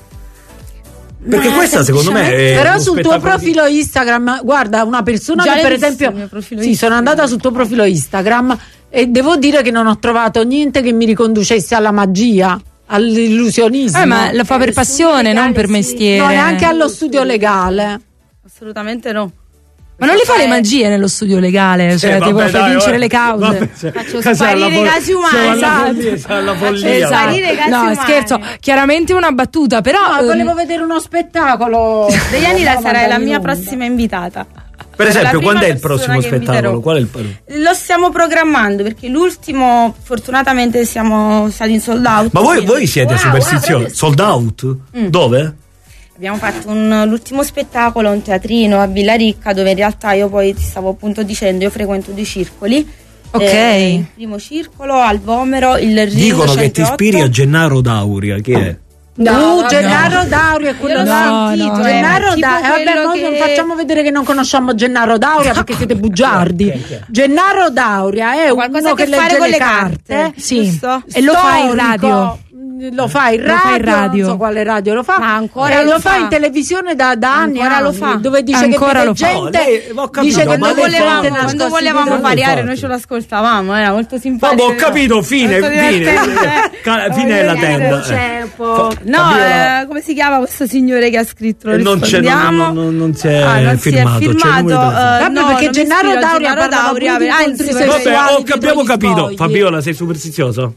Perché Ma questa secondo me è Però uno sul tuo spettacolo di- profilo Instagram, guarda, una persona Già che per l'hai visto esempio il mio profilo sì, Instagram? sono andata sul tuo profilo Instagram e devo dire che non ho trovato niente che mi riconducesse alla magia, all'illusionismo. Eh, ma lo fa per passione, non per mestiere. No, neanche allo studio legale. Assolutamente no. Ma non le fa le Eh, magie nello studio legale, cioè Eh, tipo vabbè, fai dai, vincere vabbè. le cause. Vabbè, cioè, Faccio questa è sparire la i fol- casi umani, siamo alla esatto. follia, siamo alla follia. Esatto. Sparire i casi No, umani. scherzo, chiaramente una battuta, però No, ehm, volevo vedere uno spettacolo. Deianira No, sarai la mandami mia in onda. prossima invitata. Per La esempio, prima quando è il persona prossimo che spettacolo? inviterò. Qual è il... Lo stiamo programmando perché l'ultimo, fortunatamente, siamo stati in sold out. Ma voi, quindi voi siete Wow, superstiziosi? ah, Sold out? Mm. Dove? Abbiamo fatto un- l'ultimo spettacolo, un teatrino a Villaricca, dove in realtà io poi ti stavo appunto dicendo, io frequento due circoli. Ok. Eh, il primo circolo al Vomero, il Ring Dicono che ti centootto. ispiri a Gennaro Dauria, chi è? No, vabbè. Gennaro Dauria è quello Io l'ho no, sentito, no, eh, Gennaro tipo Dauria. Vabbè, quello noi che- non facciamo vedere che non conosciamo Gennaro Dauria perché siete bugiardi. Gennaro Dauria è Qualcosa uno a che che fare legge con le le carte. carte, sì, giusto? e lo fa in Storico. radio. Lo fa in Lo fa in radio, radio. non so quale radio lo fa. Ma ancora e lo lo fa fa. in televisione da, da anni, Ancora anni, lo fa. dove dice Ancora che lo vede fa. No, gente, lei- ho capito, dice che ma vede lei gente fa- nascosti Quando volevamo dietro- fare- variare, fate. noi ce lo ascoltavamo, era molto simpatico. Vabbè, ho capito, fine, Molto fine. divertente. Ca- fine della tenda. C'è un po'. Fa- No, Fabiola- eh, come si chiama questo signore che ha scritto? Lo Eh, non c'è- rispondiamo. non- non- non si è Ah, non firmato, si è c'è il firmato. numero di telefono. eh, Vabbè, no, perché non mi Gennaro ispiro a Dauria Gennaro parlava Dauria, pure di anzi, incontri vorrei- Vabbè, sessuali ho, dietro abbiamo gli capito. spogli. Fabiola, sei superstiziosa?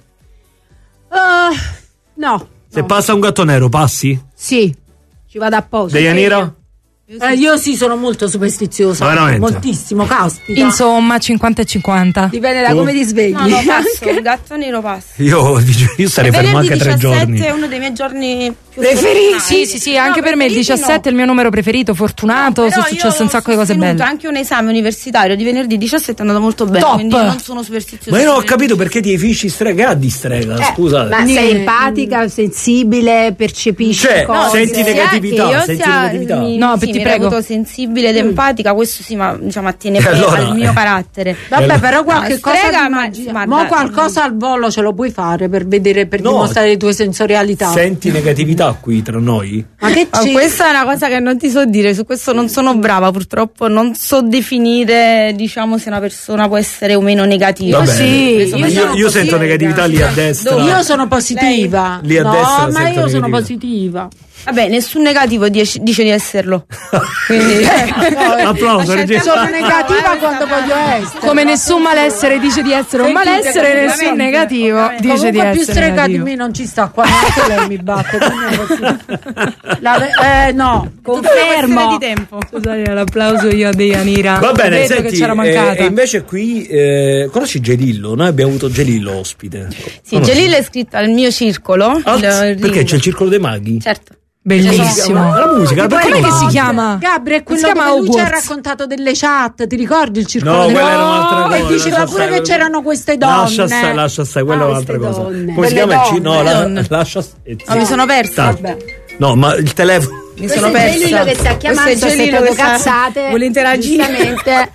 Ah, no. Se no. passa un gatto nero, passi? Sì, ci vado apposta. Deianira? Eh, io sì, sono molto superstiziosa. Ma veramente? Moltissimo, caspita. Insomma, cinquanta e cinquanta. Dipende da come ti svegli. No, no, passo, un gatto nero passo. Io, io starei E fermo venerdì anche tre diciassette giorni. è uno dei miei giorni più Preferiti? fortunati. Sì, sì, sì, anche No, per me il preferiti diciassette è il mio numero preferito, fortunato, Però sono io successe un sacco di ho cose sostenuto belle. anche un esame universitario di venerdì diciassette è andato molto bene, Top. quindi io non sono superstiziosa. Ma io non ho capito perché ti definisci strega. Che ha di strega? Eh, Scusate. Ma sei empatica, sensibile, percepisci Cioè, cose. senti sia negatività, che io senti sia- negatività. Mi, No, sì, ti mi prego. reputo sensibile ed empatica, questo sì, ma diciamo attiene E poi allora, al mio eh. carattere. Vabbè, però qualche No, cosa strega, di ma- magia. guarda, Mo qualcosa al volo ce lo puoi fare per vedere, per No. dimostrare le tue sensorialità. Senti negatività qui tra noi? Ma che Ma ci... questa è una cosa che non ti so dire, su questo non sono brava purtroppo, non so definire diciamo se una persona può essere o meno negativa. Va bene. sì, Io io, sono io sento positiva. negatività lì a destra. Io sono positiva. Lei? Lì a no, destra ma sento io sono negatività. positiva. Vabbè, nessun negativo dice, dice di esserlo. Quindi Applauso, Regina. Sono negativa quando voglio essere. Come nessun malessere dice di essere un malessere, nessun negativo dice di Comunque essere più strega di negativo. me non ci sta qua, neanche lei mi batte. quindi è così. La- eh, no, confermo. confermo. Di tempo. Scusate, l'applauso io a Deianira. Va bene, Vedo senti, che c'era eh, mancata. e invece qui eh, conosci Gelillo? Noi abbiamo avuto Gelillo ospite. Sì, Gelillo è iscritta al mio circolo. Ah, il- il perché ring. c'è il circolo dei maghi? Certo. Bellissimo. La musica, perché Com'è che la si musica? chiama? Gabri è quello Si chiama che lui ci ha Hogwarts. raccontato delle chat, ti ricordi il circolo No, delle- quella era un'altra cosa. E diceva lascia pure stare. che c'erano queste donne. Lascia stare, lascia stare, quella Ah, è un'altra queste cosa. donne. Come si Quelle chiama il ci- donne. No, la- donne. lascia stare. No, mi sono persa. Vabbè. No, ma il telefono. Mi Questo sono è persa. Gelillo che sta Questo chiamando, è sta Gelillo sentendo che sta- cazzate. vuole interagire. Giustamente.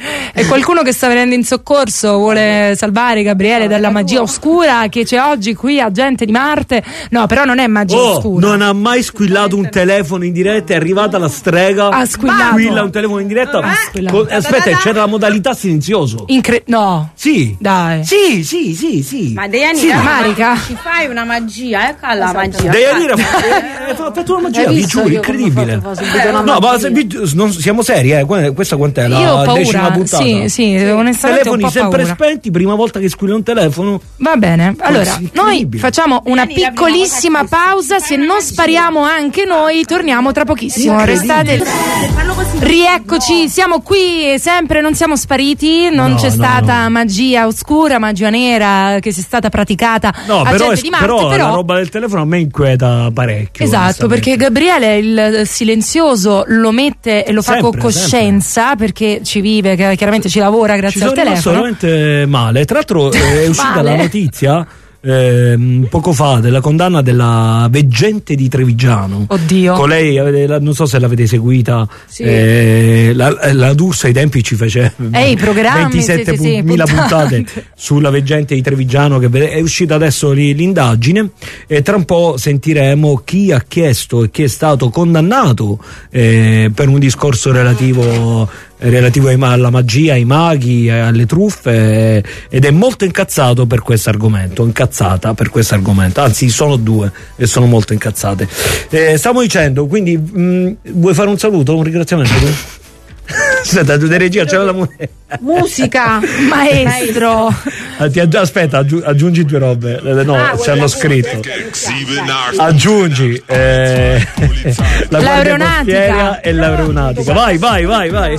E qualcuno che sta venendo in soccorso vuole salvare Gabriele dalla magia oscura che c'è oggi qui a Gente di Marte. No, però non è magia Oh, oscura. non ha mai squillato un telefono in diretta, è arrivata la strega. Ha squillato. Squilla un telefono in diretta. Ha squillato. Con- aspetta, c'era la modalità silenzioso. Incre- no. Sì. Dai. Sì, sì, sì, sì. Ma Deianira, Sì, Marica. ci fai una magia, ecco la magia. Deianira ha fatto una magia, Hai vi visto giuro, io come incredibile. ho fatto- fa subito una No, ma magia? se vi- non- siamo seri, eh. que- Questa quant'è? Io ho La decima paura. puntata? Sì, sì, onestamente telefoni ho un po' sempre paura. spenti, prima volta che squilla un telefono. Va bene, allora Sì, noi incredibile. facciamo una piccolissima pausa, se non spariamo anche noi torniamo tra pochissimo, restate. Rieccoci, siamo qui sempre, non siamo spariti, non No, c'è no, stata no. magia oscura, magia nera che sia stata praticata No, a però, gente è- di Marte, però, però la roba del telefono a me inquieta parecchio. esatto, onestamente. perché Gabriele il silenzioso lo mette e lo fa Sempre, con coscienza perché ci vive, che chiaramente ci lavora Ci grazie sono al rimasto telefono. veramente male. Tra l'altro è uscita Male? la notizia ehm, poco fa della condanna della veggente di Trevigiano. Oddio. Con lei, avete- la- non so se l'avete seguita, Sì. eh, la, la D'Urso ai tempi ci fece Eh, i programmi, ventisettemila sì, sì, sì, puntate puntate. sulla veggente di Trevigiano, che vede- è uscita adesso lì l'indagine e tra un po' sentiremo chi ha chiesto e chi è stato condannato eh, per un discorso relativo relativo ai ma- alla magia, ai maghi, eh, alle truffe, eh, ed è molto incazzato per questo argomento, incazzata per questo argomento, anzi sono due e sono molto incazzate. Eh, stavo dicendo, quindi mh, vuoi fare un saluto, un ringraziamento? Aspetta, tu di regia c'è la musica. Musica, Maestro. Ah, ti aggi- aspetta, aggiu- aggiungi due robe. Eh, no, Ah, ci hanno quella scritto. musica. Aggiungi eh, la guardia L'aeronautica. costiera e l'aeronautica. Vai, vai, vai, vai.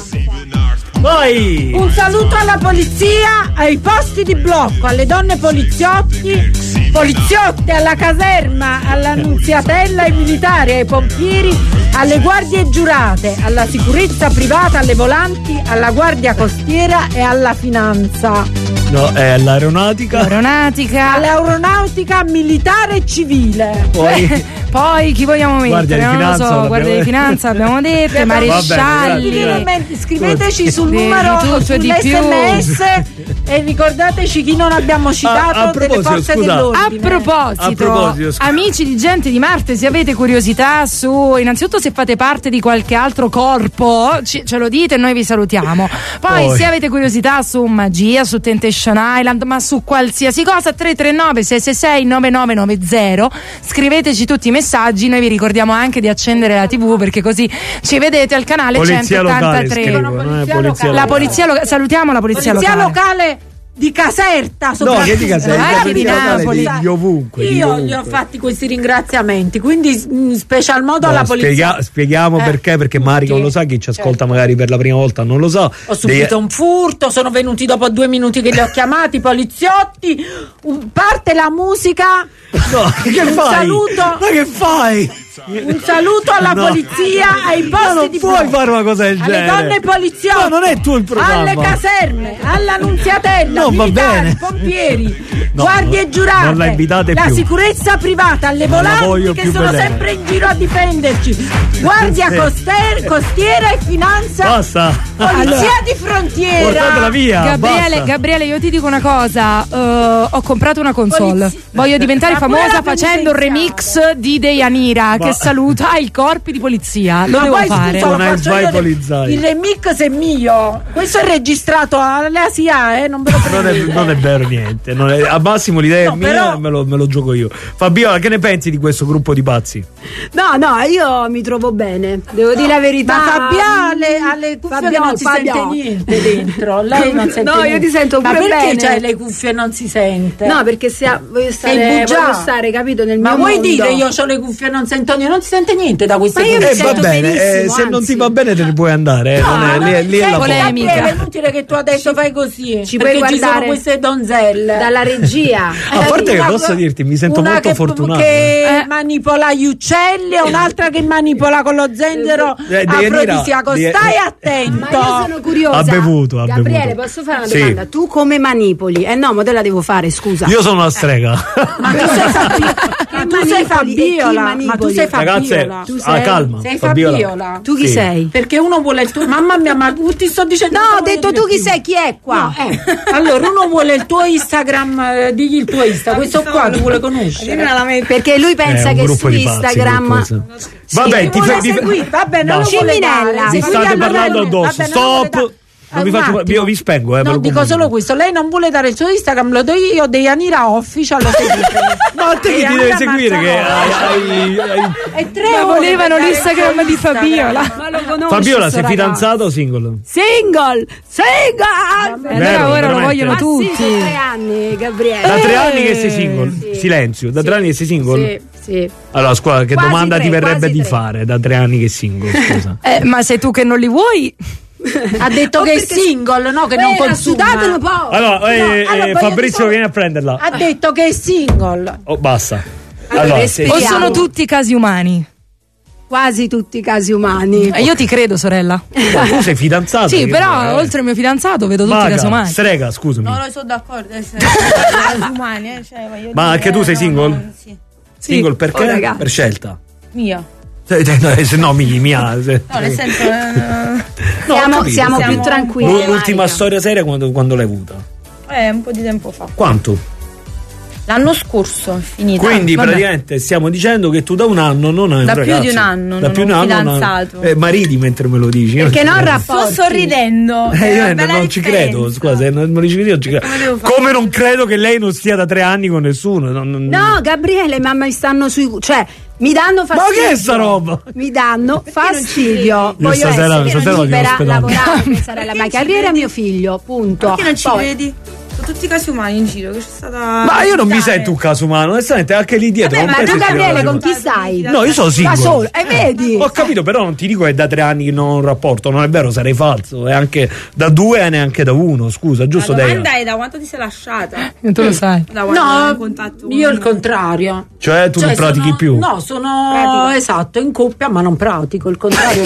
Vai! Un saluto alla polizia, ai posti di blocco, alle donne poliziotti, poliziotte, alla caserma, all'annunziatella, ai militari, ai pompieri, alle guardie giurate, alla sicurezza privata, alle volanti, alla guardia costiera e alla finanza. No, è l'aeronautica. Aeronautica. All'aeronautica militare e civile. Poi Poi chi vogliamo mettere? Guardia di non lo Finanza so, l'abbiamo guardia di detto. finanza abbiamo detto, i marescialli. Scriveteci- Scriveteci sul Di- numero, di tutto e di più. sull'esse emme esse e ricordateci chi non abbiamo citato A- a delle proposito, forze scusa. A dell'ordine. proposito, A proposito, scusa. amici di Gente di Marte, se avete curiosità su, innanzitutto se fate parte di qualche altro corpo, ci- ce lo dite e noi vi salutiamo. Poi, Poi. se avete curiosità su magia, su Temptation Island, ma su qualsiasi cosa, tre tre nove sei sei sei nove nove nove zero, scriveteci tutti i messaggi, noi vi ricordiamo anche di accendere la tivù perché così ci vedete al canale polizia locale centottantatré. scrivono, eh, Polizia polizia La locale. polizia locale, salutiamo la polizia, Polizia locale. locale di Caserta, No, soprattutto. che di Caserta, Eh, la di polizia locale Napoli. di, di ovunque. di Io ovunque. gli ho fatti questi ringraziamenti, quindi in special modo No, alla polizia. spiega- spieghiamo Eh, perché, perché Marico tutti. lo sa, chi ci ascolta Certo. magari per la prima volta non lo sa. Ho subito un furto, sono venuti dopo due minuti che li ho chiamati, poliziotti. Un- parte la musica. No, che Un fai? saluto. Ma che fai? Un saluto alla No. polizia, ai Ma posti non di puoi blocco, fare una cosa del alle genere. donne poliziotte, No, non è tu il programma. alle caserme, all'annunziatella, No, va militari, bene. pompieri, No, guardie no, giurate, non la invitate la più. sicurezza privata, alle Non la volanti voglio che più sono vedere. sempre in giro a difenderci, guardia Sì. coster- costiera e finanza, Basta. polizia di frontiera. Portatela via. Gabriele, basta. Gabriele, io ti dico una cosa, eh, ho comprato una console. Polizia- Voglio diventare Ma pure famosa la facendo un remix di Deianira che saluta i corpi di polizia. Lo Ma devo poi, fare. scusa, lo Con i faccio suoi io, poliziai. il remix è mio, questo è registrato alla S I A, eh, non ve lo Non è, prendete. non è vero niente. Non è- a massimo l'idea No, è mia, però- me, lo, me lo gioco io. Fabiola, che ne pensi di questo gruppo di pazzi? No, no, io mi trovo bene, devo dire la verità. Ma Fabiale ha le cuffie Fabio, che non si Fabio. sente niente dentro. Lei non sente No, io niente. ti sento Ma pure perché bene. c'hai le cuffie e non si sente? No, perché se ha- voglio Sei stare, bugia. voglio stare, capito, nel Ma mio vuoi mondo. dire io ho le cuffie e non sento niente? Non si sente niente da queste Ma io cuffie. mi Eh, va sento bene, eh, benissimo, se non anzi. ti va bene te ne puoi andare. eh, No, non è, non lì, è- lì è la senti, posta. polemica. Gabriele, è inutile che tu adesso fai così. Ci perché puoi ci sono guardare queste donzelle. dalla regia. A parte che Una- posso dirti, mi sento una molto che, fortunato. che Eh. manipola gli uccelli e un'altra che manipola con lo zenzero Eh, Deianira, afrodisiaco. Dei- Stai eh, attento. Ma io sono curiosa. Ha bevuto, ha Gabriele, bevuto. posso fare una Sì. domanda? Tu come manipoli? Eh no, ma te la devo fare, scusa. Io sono una strega. Ma tu sei Fabiola. Ma tu sei manipoli e chi Fabiola. Ma tu manipoli? sei Fabiola. Ragazze, Tu ah, sei- calma. Sei Fabiola. Fabiola. Tu chi Sì. sei? Perché uno vuole il tuo. Mamma mia, ma ti sto dicendo. No, non ho voglio detto dire tu chi più. sei, chi è qua? No, eh. Allora, uno vuole il tuo Instagram, eh, digli il tuo Insta. Questo qua tu vuole conoscere. Perché lui pensa È un che gruppo su di pazzi, Instagram qualcosa. Vabbè, Ti ti vuole fai. ti- seguire, va bene, non lo Basta. vuole Ciminella. dare. Mi Segui state alla parlando donna, addosso. va bene, non lo vuole Stop. dare. non vi faccio, io vi spengo, eh, no, dico solo questo. Lei non vuole dare il suo Instagram, lo do io, Deianira Official. Lo ma a te che ti deve seguire? Che hai, hai, hai... E tre ma volevano l'Instagram di Fabiola. Ma lo conosco. Fabiola, sei fidanzata o single? Single! Single! E allora ora lo vogliono ma tutti. Sì, da tre anni, Gabriele. Da tre anni che sei single? Sì. Silenzio, da sì. tre anni che sei single? Sì, sì. Allora, scusa, che quasi domanda tre, ti verrebbe di tre. fare da tre anni che sei single? Scusa. Eh, ma sei tu che non li vuoi? Ha detto che è single, no? Che non consuma. Sudatelo poi. Allora, eh, No, allora, eh, voglio Fabrizio solo- vieni a prenderla. Ha detto che è single. Oh, basta. Allora, Allora, se- O sono tutti casi umani? Quasi tutti i casi umani. Eh, io ti credo, sorella. tu sei fidanzato? Sì, Che- però eh. oltre al mio fidanzato vedo tutti i Maga, casi umani. Strega, scusami. No, no, sono d'accordo. eh, se- casi umani, eh, cioè, voglio Ma dire, anche tu sei no, single? no, sì. Single perché? Oh, raga. Per scelta. Mia. Se no, se no mi, mia. se- No, nel senso. eh, No, ho siamo capito. siamo Siamo- più tranquilli. L- L'ultima Marica. storia seria quando, quando l'hai avuta? eh, un po' di tempo fa. Quanto? L'anno scorso è finita. Quindi Vabbè. praticamente stiamo dicendo che tu da un anno non hai un Da più ragazzo. di un anno, Da non più ho di un anno non- fidanzato. Eh, mariti mentre me lo dici. io Perché ci non credo. rapporti. Sto sorridendo. Eh, è io una non, bella non ci credo, differenza. scusa, se non me lo dici io ci credo. Come devo fare? Come non credo che lei non stia da tre anni con nessuno. non- non- No, Gabriele, ma mi stanno sui. Cioè, mi danno fastidio. che è sta roba? Mi danno fastidio. Io Voglio stasera- essere stasera voglio libera, ospedale. lavorare, pensare alla mia carriera e a mio figlio. Punto. Perché non ci Poi- vedi? Sono tutti casi umani in giro. Che c'è stata. Ma io non mi sento un caso umano, onestamente, anche lì dietro. Vabbè, non ma penso tu, sia Gabriele, caso con umano. chi stai? No, io sono Da single. solo, e vedi? Ho capito, però non ti dico che da tre anni non ho un rapporto, non è vero, sarei falso. È anche da due e neanche da uno, scusa, giusto La Deia? domanda è da quanto ti sei lasciata? Tu lo sai. Da quando hai No, un contatto con io il contrario. Cioè, tu Cioè, non pratichi sono- più. No, sono Pratico. esatto, in coppia, ma non pratico, il contrario.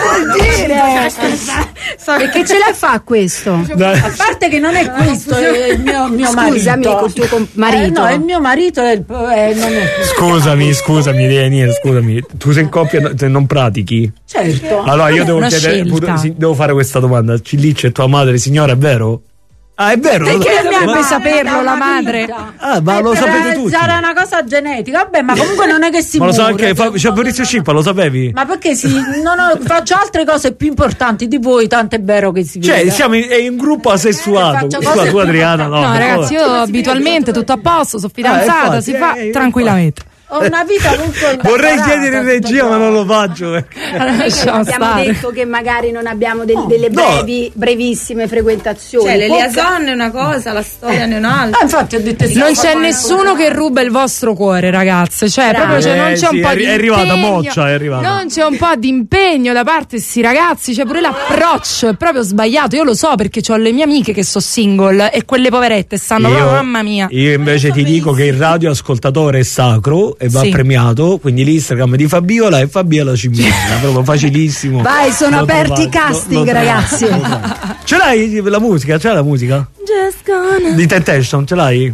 Perché ce la fa questo? Dai. A parte che non è questo, è il mio, mio Scusami, marito. col tuo com- marito. Eh, no, è il mio marito è il, è, non è. Scusami, scusami, Daniele, scusami. Tu sei in coppia no- se non pratichi? Certo. Allora io devo una chiedere, scelta. sì, devo fare questa domanda. C- Lì c'è tua madre, signora, è vero? Ah, è vero? Perché lo- mi Dovrebbe ha saperlo la madre. Ah, ma Eh, lo però sapete tutti. sarà una cosa genetica, vabbè, ma comunque non è che si Ma lo sa muore, anche cioè, fa- c'è Fabrizio Scippa, lo sapevi? Ma perché sì, non ho- faccio altre cose più importanti di voi, tanto è vero che si Cioè, vede. siamo in, è un gruppo asessuato. Faccio Scusa, cose tu Adriana, no. No, per ragazzi, favore. io abitualmente tutto a posto, sono fidanzata, infatti, si fa eh, tranquillamente. Ho una vita molto Vorrei indaffarata, chiedere in regia, ma non lo faccio. perché- Lasciamo Abbiamo stare. detto che magari non abbiamo del- delle brevi, brevissime frequentazioni. Cioè, le Può- liaison è una cosa, la storia ne è un'altra. Ah, infatti ho detto sì, Non sì, c'è sì, nessuno che ruba il vostro cuore, ragazze. Cioè, Bravo. proprio cioè, non Eh, c'è sì, un po' è di arri- è arrivata impegno. Moccia, è arrivata. Non c'è un po' di impegno da parte di sti ragazzi. C'è pure l'approccio, è proprio sbagliato. Io lo so perché ho le mie amiche che sono single e quelle poverette stanno proprio, mamma mia. Io invece ti dico che il radioascoltatore è sacro e va Sì. premiato, quindi l'Instagram di Fabiola è Fabiola Cimina, proprio facilissimo. Vai, sono Lo aperti i trovate, casting, lo- lo trovate, ragazzi. lo trovate. Ce l'hai la musica? C'è la musica? Just gonna. Di Temptation, ce l'hai?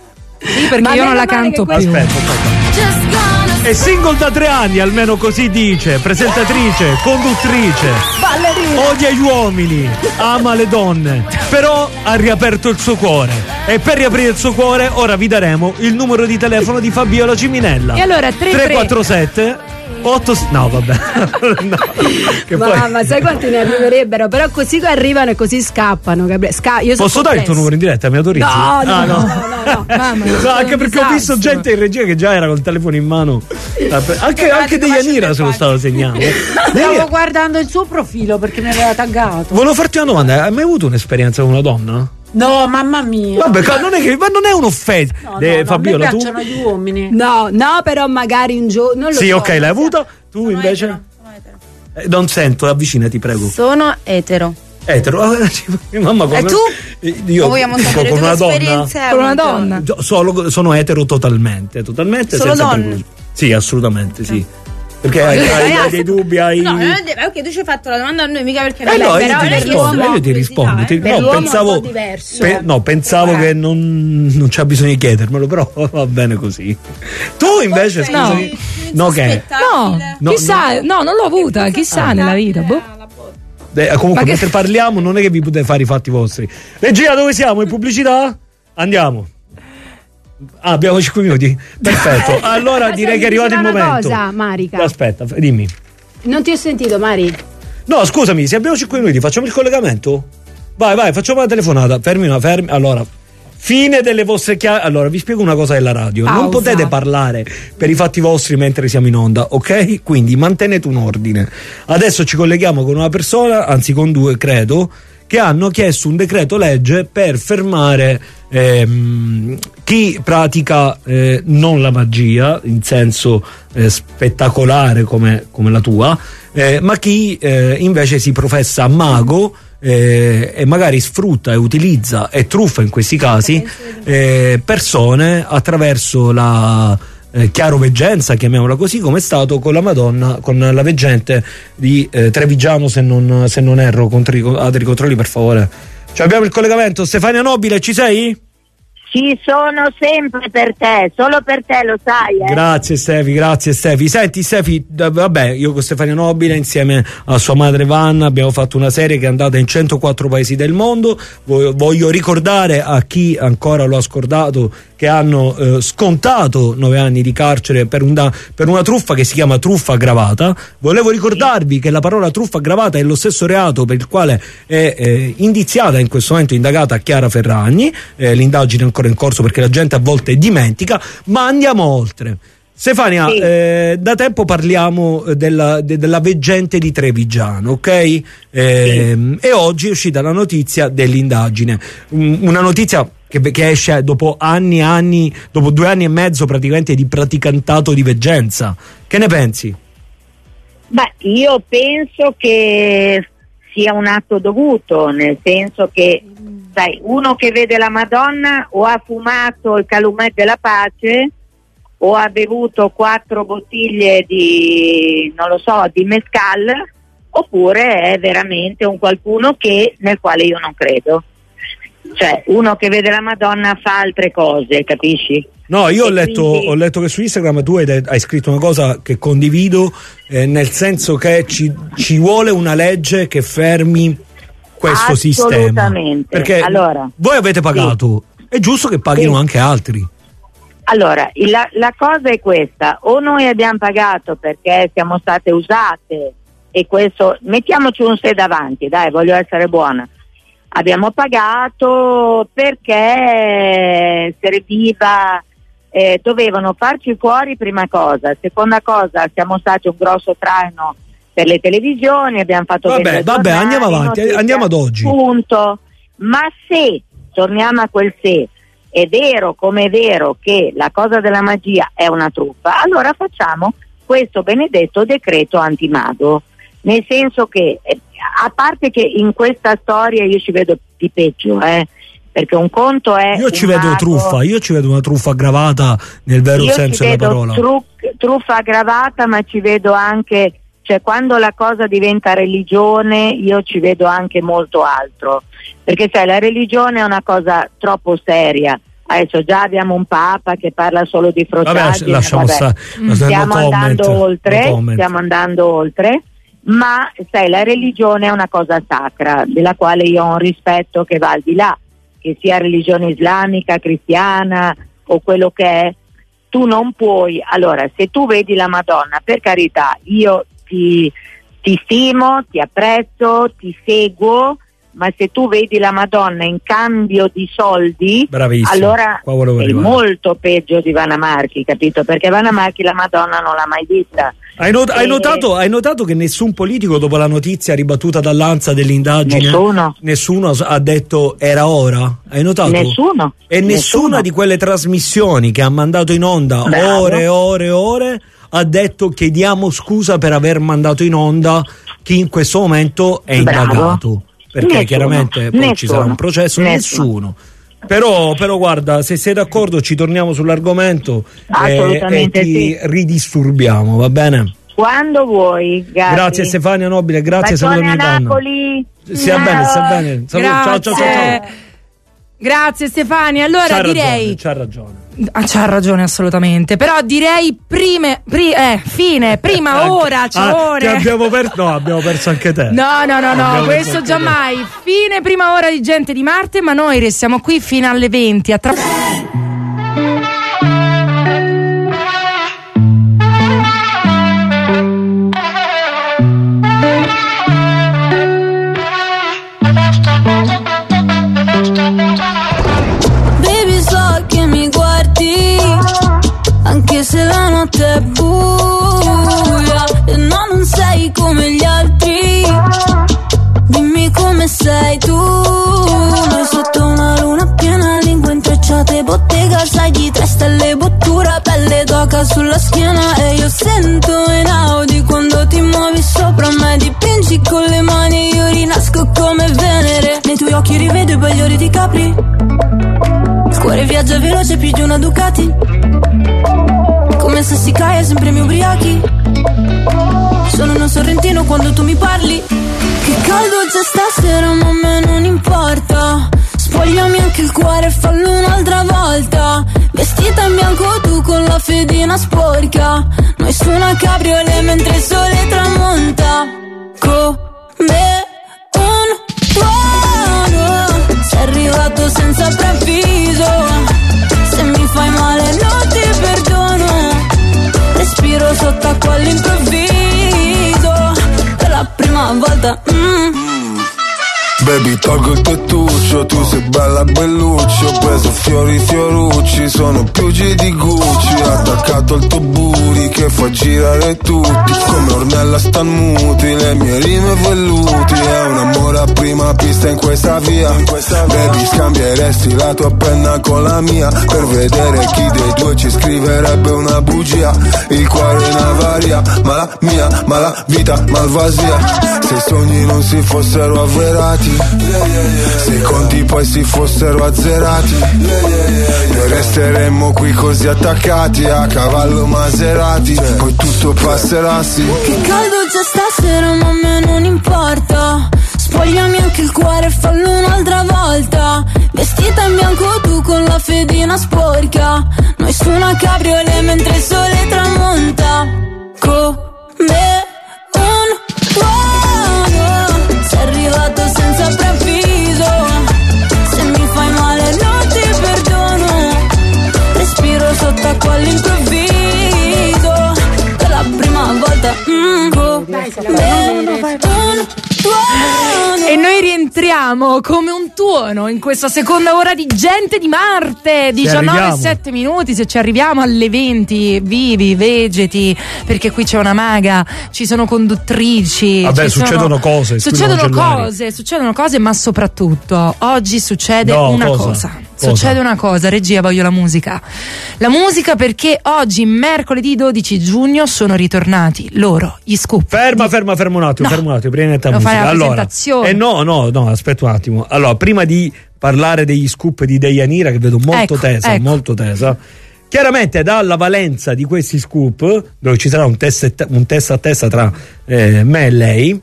Sì, perché Ma io non meno la male canto che più. Aspetta, aspetta. È single da tre anni, almeno così dice. Presentatrice, conduttrice, odia gli uomini, ama le donne, però ha riaperto il suo cuore. E per riaprire il suo cuore, ora vi daremo il numero di telefono di Fabiola Ciminella. E allora, tre tre. tre quattro sette otto no vabbè no, che Ma, poi- ma sai quanti ne arriverebbero? Però così arrivano e così scappano, Gabriele. Sca- io sono posso dare il tuo complessa. numero in diretta? Mi autorizzi? No, no, Ah, no, no, no. Mamma mia, No, sono anche un perché ho visto disastro. gente in regia che già era col telefono in mano. Anche, anche De Yanira se lo stava segnando. Stavo guardando il suo profilo perché mi aveva taggato. Volevo farti una domanda: hai mai avuto un'esperienza con una donna? No, mamma mia. Vabbè, ca- non è che ma non è un'offesa. No, De- no, no, Fabiola, a me tu? piacciono gli uomini. No, no, però magari un giorno. Non lo Sì, so. ok, l'hai avuta. Tu invece? Etero, sono etero. Eh, non sento, avvicinati, prego. Sono etero. Etero. Mamma, come... E tu? Eh, Io O vogliamo dico, sapere con tu una che donna. esperienze hai Con una avuto? donna. Gio- Solo, sono etero totalmente, totalmente Solo senza donne? pregiudizi. Sì, assolutamente sì. Perché hai, hai- hai dei dubbi, hai. No, non è de- ok, tu ci hai fatto la domanda a noi, mica perché Eh no, io però ti non è che rispondo, siamo io ti rispondo. curiosità, ti- eh. Per no, l'uomo è pensavo, un po' diverso. pe- no, pensavo che non, non c'è bisogno di chiedermelo, però va bene così. Tu invece, Forse scusami. in- No, che? No, insospettabile. No, chissà, no, non l'ho avuta, chissà nella vita. Boh. Alla botte. Eh, comunque, Ma che- mentre parliamo, non è che vi potete fare i fatti vostri. Regia, dove siamo? In pubblicità? Andiamo. Ah, abbiamo cinque minuti. Perfetto. Allora Ma direi sai, che è arrivato il diceva una momento. cosa, Marica. Aspetta, f- dimmi. Non ti ho sentito, Mari. No, scusami, se abbiamo cinque minuti, facciamo il collegamento? Vai, vai, facciamo una telefonata. Fermi una, fermi. Allora, fine delle vostre chiavi. Allora, vi spiego una cosa della radio. Pausa. Non potete parlare per i fatti vostri mentre siamo in onda, ok? Quindi mantenete un ordine. Adesso ci colleghiamo con una persona, anzi con due, credo, che hanno chiesto un decreto legge per fermare ehm, chi pratica eh, non la magia in senso eh, spettacolare come, come la tua, eh, ma chi eh, invece si professa mago eh, e magari sfrutta e utilizza e truffa in questi casi eh, persone attraverso la Eh, chiaroveggenza, chiamiamola così, come è stato con la Madonna, con la veggente di eh, Trevigiano, se non, se non erro. Contri, altri controlli per favore. Cioè, abbiamo il collegamento. Stefania Nobile, ci sei? Ci sono sempre per te, solo per te, lo sai, eh? Grazie Stefi, grazie Stefi. Senti Stefi, vabbè, io con Stefania Nobile insieme a sua madre Vanna abbiamo fatto una serie che è andata in centoquattro paesi del mondo. Voglio ricordare a chi ancora lo ha scordato che hanno eh, scontato nove anni di carcere per una, per una truffa che si chiama truffa aggravata. Volevo ricordarvi che la parola truffa aggravata è lo stesso reato per il quale è eh, indiziata in questo momento, indagata Chiara Ferragni. Eh, l'indagine è ancora in corso perché la gente a volte dimentica, ma andiamo oltre. Stefania, sì. eh, da tempo parliamo della, de, della veggente di Trevigiano, ok? Eh, sì. E oggi è uscita la notizia dell'indagine, una notizia che, che esce dopo anni e anni, dopo due anni e mezzo praticamente di praticantato di veggenza. Che ne pensi? Beh, io penso che sia un atto dovuto, nel senso che sai, uno che vede la Madonna o ha fumato il calumet della pace o ha bevuto quattro bottiglie di, non lo so, di mezcal, oppure è veramente un qualcuno che, nel quale io non credo. Cioè, uno che vede la Madonna fa altre cose, capisci? No, io ho letto, quindi... ho letto che su Instagram tu hai, hai scritto una cosa che condivido, eh, nel senso che ci, ci vuole una legge che fermi questo sistema. Perché allora, voi avete pagato, sì. È giusto che paghino sì. anche altri. Allora, la, la cosa è questa: o noi abbiamo pagato perché siamo state usate, e questo, mettiamoci un se davanti, dai, voglio essere buona. Abbiamo pagato perché serviva, eh, dovevano farci fuori, prima cosa. Seconda cosa, siamo stati un grosso traino per le televisioni, abbiamo fatto vabbè, vabbè, giornali, andiamo avanti, notizie, andiamo ad oggi. Punto. Ma se, torniamo a quel se, è vero come è vero che la cosa della magia è una truffa, allora facciamo questo benedetto decreto antimago. Nel senso che, a parte che in questa storia io ci vedo di peggio, eh, perché un conto è io ci un vedo mago, truffa, io ci vedo una truffa aggravata nel vero io senso ci della vedo parola. Tru- truffa aggravata, ma ci vedo anche, cioè quando la cosa diventa religione io ci vedo anche molto altro, perché sai, la religione è una cosa troppo seria. Adesso già abbiamo un papa che parla solo di frottaggine, lasciamo stare, stiamo no andando comment, oltre, no stiamo andando oltre, ma sai, la religione è una cosa sacra, della quale io ho un rispetto che va al di là, che sia religione islamica, cristiana o quello che è. Tu non puoi, allora, se tu vedi la Madonna, per carità, io ti, ti stimo, ti apprezzo, ti seguo, ma se tu vedi la Madonna in cambio di soldi, bravissimo, allora sei arrivare. molto peggio di Vanna Marchi, capito? Perché Vanna Marchi la Madonna non l'ha mai vista. Hai, not- e... hai, notato, hai notato che nessun politico, dopo la notizia ribattuta dall'Ansa dell'indagine, nessuno, nessuno ha detto era ora? Hai notato? Nessuno. E nessuna nessuno. di quelle trasmissioni che ha mandato in onda Bravo. ore e ore e ore ha detto chiediamo scusa per aver mandato in onda chi in questo momento è Bravo. indagato. Perché nessuno. chiaramente poi nessuno. ci sarà un processo, nessuno. nessuno. Però, però guarda, se sei d'accordo ci torniamo sull'argomento e, e ti sì. ridisturbiamo, va bene? Quando vuoi, Gabri. Grazie Stefania Nobile, grazie, salutami a Napoli. Sia bene, sta bene. Salut- ciao, ciao, ciao, ciao. Grazie Stefania, allora c'ha direi ragione, c'ha ragione. Ah, c'ha ragione assolutamente, però direi prime, pri, eh, fine, prima ora, c'è ah, ore. Che abbiamo perso, no, abbiamo perso anche te. No, no, no, no, questo già te. mai. Fine, prima ora di Gente di Marte, ma noi restiamo qui fino alle venti. A tra... We'll be right back. come gli altri. Dimmi come sei tu. Noi sotto una luna piena, lingue intrecciate, bottega, sai di tre stelle, bottura, pelle d'oca sulla schiena. E io sento in Audi quando ti muovi sopra me, dipingi con le mani, io rinasco come Venere. Nei tuoi occhi rivedo i bagliori di Capri, il cuore viaggia veloce più di una Ducati, come se si caia sempre mi ubriachi. Sono uno sorrentino quando tu mi parli. Che caldo c'è stasera ma a me non importa. Spogliami anche il cuore e fallo un'altra volta. Vestita in bianco tu con la fedina sporca. Noi su una cabriolet mentre il sole tramonta. Come un tuono sei arrivato senza preavviso. Se mi fai male non ti perdono. Respiro sott'acqua all'improvviso. Per la prima volta mm. Baby, tolgo il tettuccio, tu sei bella belluccio. Ho preso fiori fiorucci, sono più G di Gucci. Attaccato al tuo booty che fa girare tutti. Come Ornella stan muti, le mie rime velluti. È un amore a prima pista in questa via. Baby, scambieresti la tua penna con la mia, per vedere chi dei due ci scriverebbe una bugia. Il cuore in avaria, ma la mia, ma la vita malvasia. Se i sogni non si fossero avverati, se i conti poi si fossero azzerati, noi resteremmo qui così attaccati a cavallo Maserati. Poi tutto passerà, sì. Che caldo c'è stasera ma a me non importa. Spogliami anche il cuore e fallo un'altra volta. Vestita in bianco tu con la fedina sporca. Noi su una cabriolet mentre il sole tramonta. Come un tuono sei arrivato senza preavviso. Se mi fai male non ti perdono. Respiro sott'acqua all'improvviso. Per la prima volta mm, come un tuono. E noi rientriamo come un tuono in questa seconda ora di Gente di Marte. diciannove e sette minuti. Se ci arriviamo alle venti, vivi, vegeti, perché qui c'è una maga, ci sono conduttrici. Vabbè, ci succedono sono, cose. Succedono cose, succedono cose, ma soprattutto oggi succede no, una cosa? cosa. Cosa? Succede una cosa, regia, voglio la musica. La musica perché oggi, mercoledì dodici giugno, sono ritornati loro, gli Scoop. Ferma, ferma, ferma un attimo, No. ferma un attimo, prendi la Lo musica. fai alla Allora, presentazione. eh no, no, no, aspetta un attimo. Allora, prima di parlare degli Scoop di Deianira, che vedo molto Ecco, tesa, ecco. molto tesa. Chiaramente dalla valenza di questi Scoop, dove ci sarà un testa, un testa a testa tra eh, me e lei,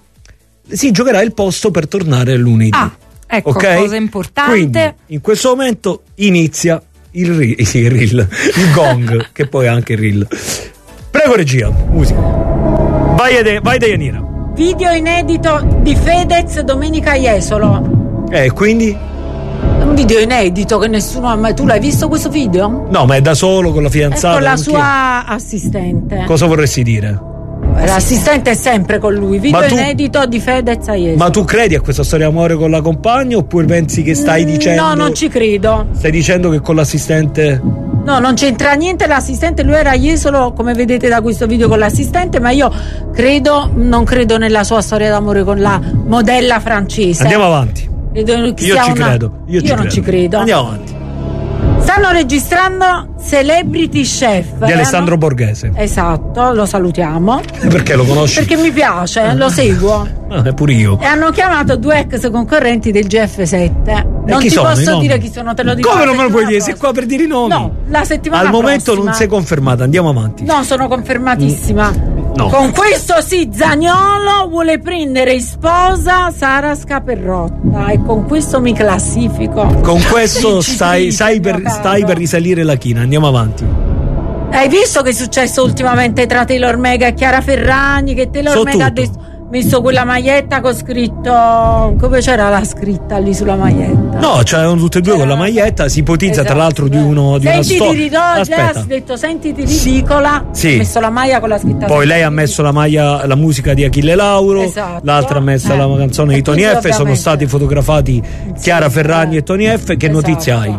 si giocherà il posto per tornare lunedì. Ah, ecco, ok? cosa importante. Quindi, in questo momento inizia il reel, il, reel, il gong, che poi è anche il reel. Prego regia, musica. Vai, Ede, vai Deianira. Video inedito di Fedez Domenica Jesolo. Eh, quindi? Un video inedito che nessuno ha mai. Tu l'hai visto questo video? No, ma è da solo con la È fidanzata? con la con chi sua assistente. Cosa vorresti dire? L'assistente è sempre con lui. Video Ma tu- inedito di Fedez a Jesolo. Ma tu credi a questa storia d'amore con la compagna oppure pensi che stai dicendo? No, non ci credo. Stai dicendo che con l'assistente? No, non c'entra niente l'assistente, lui era a Jesolo, come vedete da questo video, con l'assistente, ma io credo, non credo nella sua storia d'amore con la modella francese. Andiamo avanti. Credo che Io sia ci una- credo. Io, Io ci non credo. ci credo. Andiamo avanti. Stanno registrando Celebrity Chef. Di Alessandro Borghese. Esatto, lo salutiamo. Perché lo conosci? Perché mi piace, lo seguo. Ah, è pure io. E hanno chiamato due ex concorrenti del G F sette. Non chi ti sono i posso nomi? dire chi sono, te lo dico. Come la non me lo puoi settimana dire? Sei qua per dire i nomi? No, la settimana Al momento prossima. non sei confermata, andiamo avanti. No, sono confermatissima. No. Con questo sì, Zaniolo vuole prendere in sposa Sara Scaperrotta e con questo mi classifico. Con questo stai, Vincitrice, stai, per, mio caro. stai per risalire la china, andiamo avanti. Hai visto che è successo ultimamente tra Taylor Mega e Chiara Ferragni? Che Taylor So Mega ha tutto. des- messo quella maglietta con scritto. Come c'era la scritta lì sulla maglietta? No, c'erano tutte e due con la maglietta, si ipotizza tra Esatto. l'altro di uno di una Sentiti storia. ridotta, Aspetta. ha detto sentiti ridicola. Sì. Ha messo la maglia con la scritta. Poi lei ha messo la maglia, la musica di Achille Lauro, Esatto. l'altra ha messo Eh. la canzone E di Tony quindi F. Sono ovviamente- stati fotografati Chiara Ferragni Eh. e Tony F. Che Esatto. notizie hai?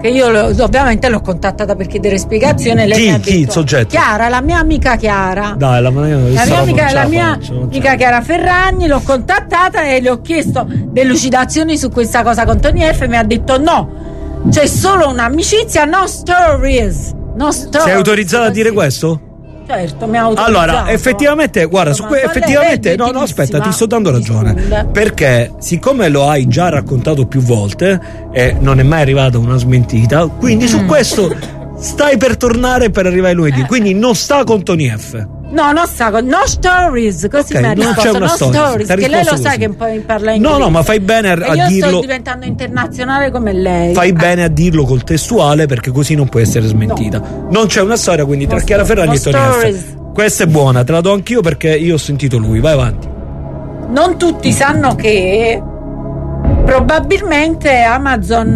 che io lo, ovviamente l'ho contattata per chiedere spiegazione. Lei Chi? mi ha Chi? Il detto, soggetto? Chiara, la mia amica Chiara. Dai, la, la mia amica, la mia faccio, amica Chiara Ferragni, l'ho contattata e le ho chiesto delucidazioni su questa cosa con Tony F. Mi ha detto no, c'è solo un'amicizia, no stories. No stories. Sei autorizzata a dire questo? Certo, mi ha autorizzato. Allora, effettivamente, guarda, su que- effettivamente, no, no, aspetta, ti sto dando ragione. Perché, siccome lo hai già raccontato più volte e non è mai arrivata una smentita, quindi su questo stai per tornare per arrivare lunedì. Quindi non sta con Tony F. No, non sta con no stories, così Okay, mi ha non risposto, c'è una no story, stories, ti ha che lei lo risposto sa così. che poi parla inglese. No, no, ma fai bene a, e a io dirlo. sto diventando internazionale come lei. Fai bene a dirlo col testuale, perché così non può essere smentita. No. Non c'è una storia quindi tra No, Chiara Ferragni no e Tony stories. F. Questa è buona, te la do anch'io perché io ho sentito lui. Vai avanti. Non tutti sanno che probabilmente Amazon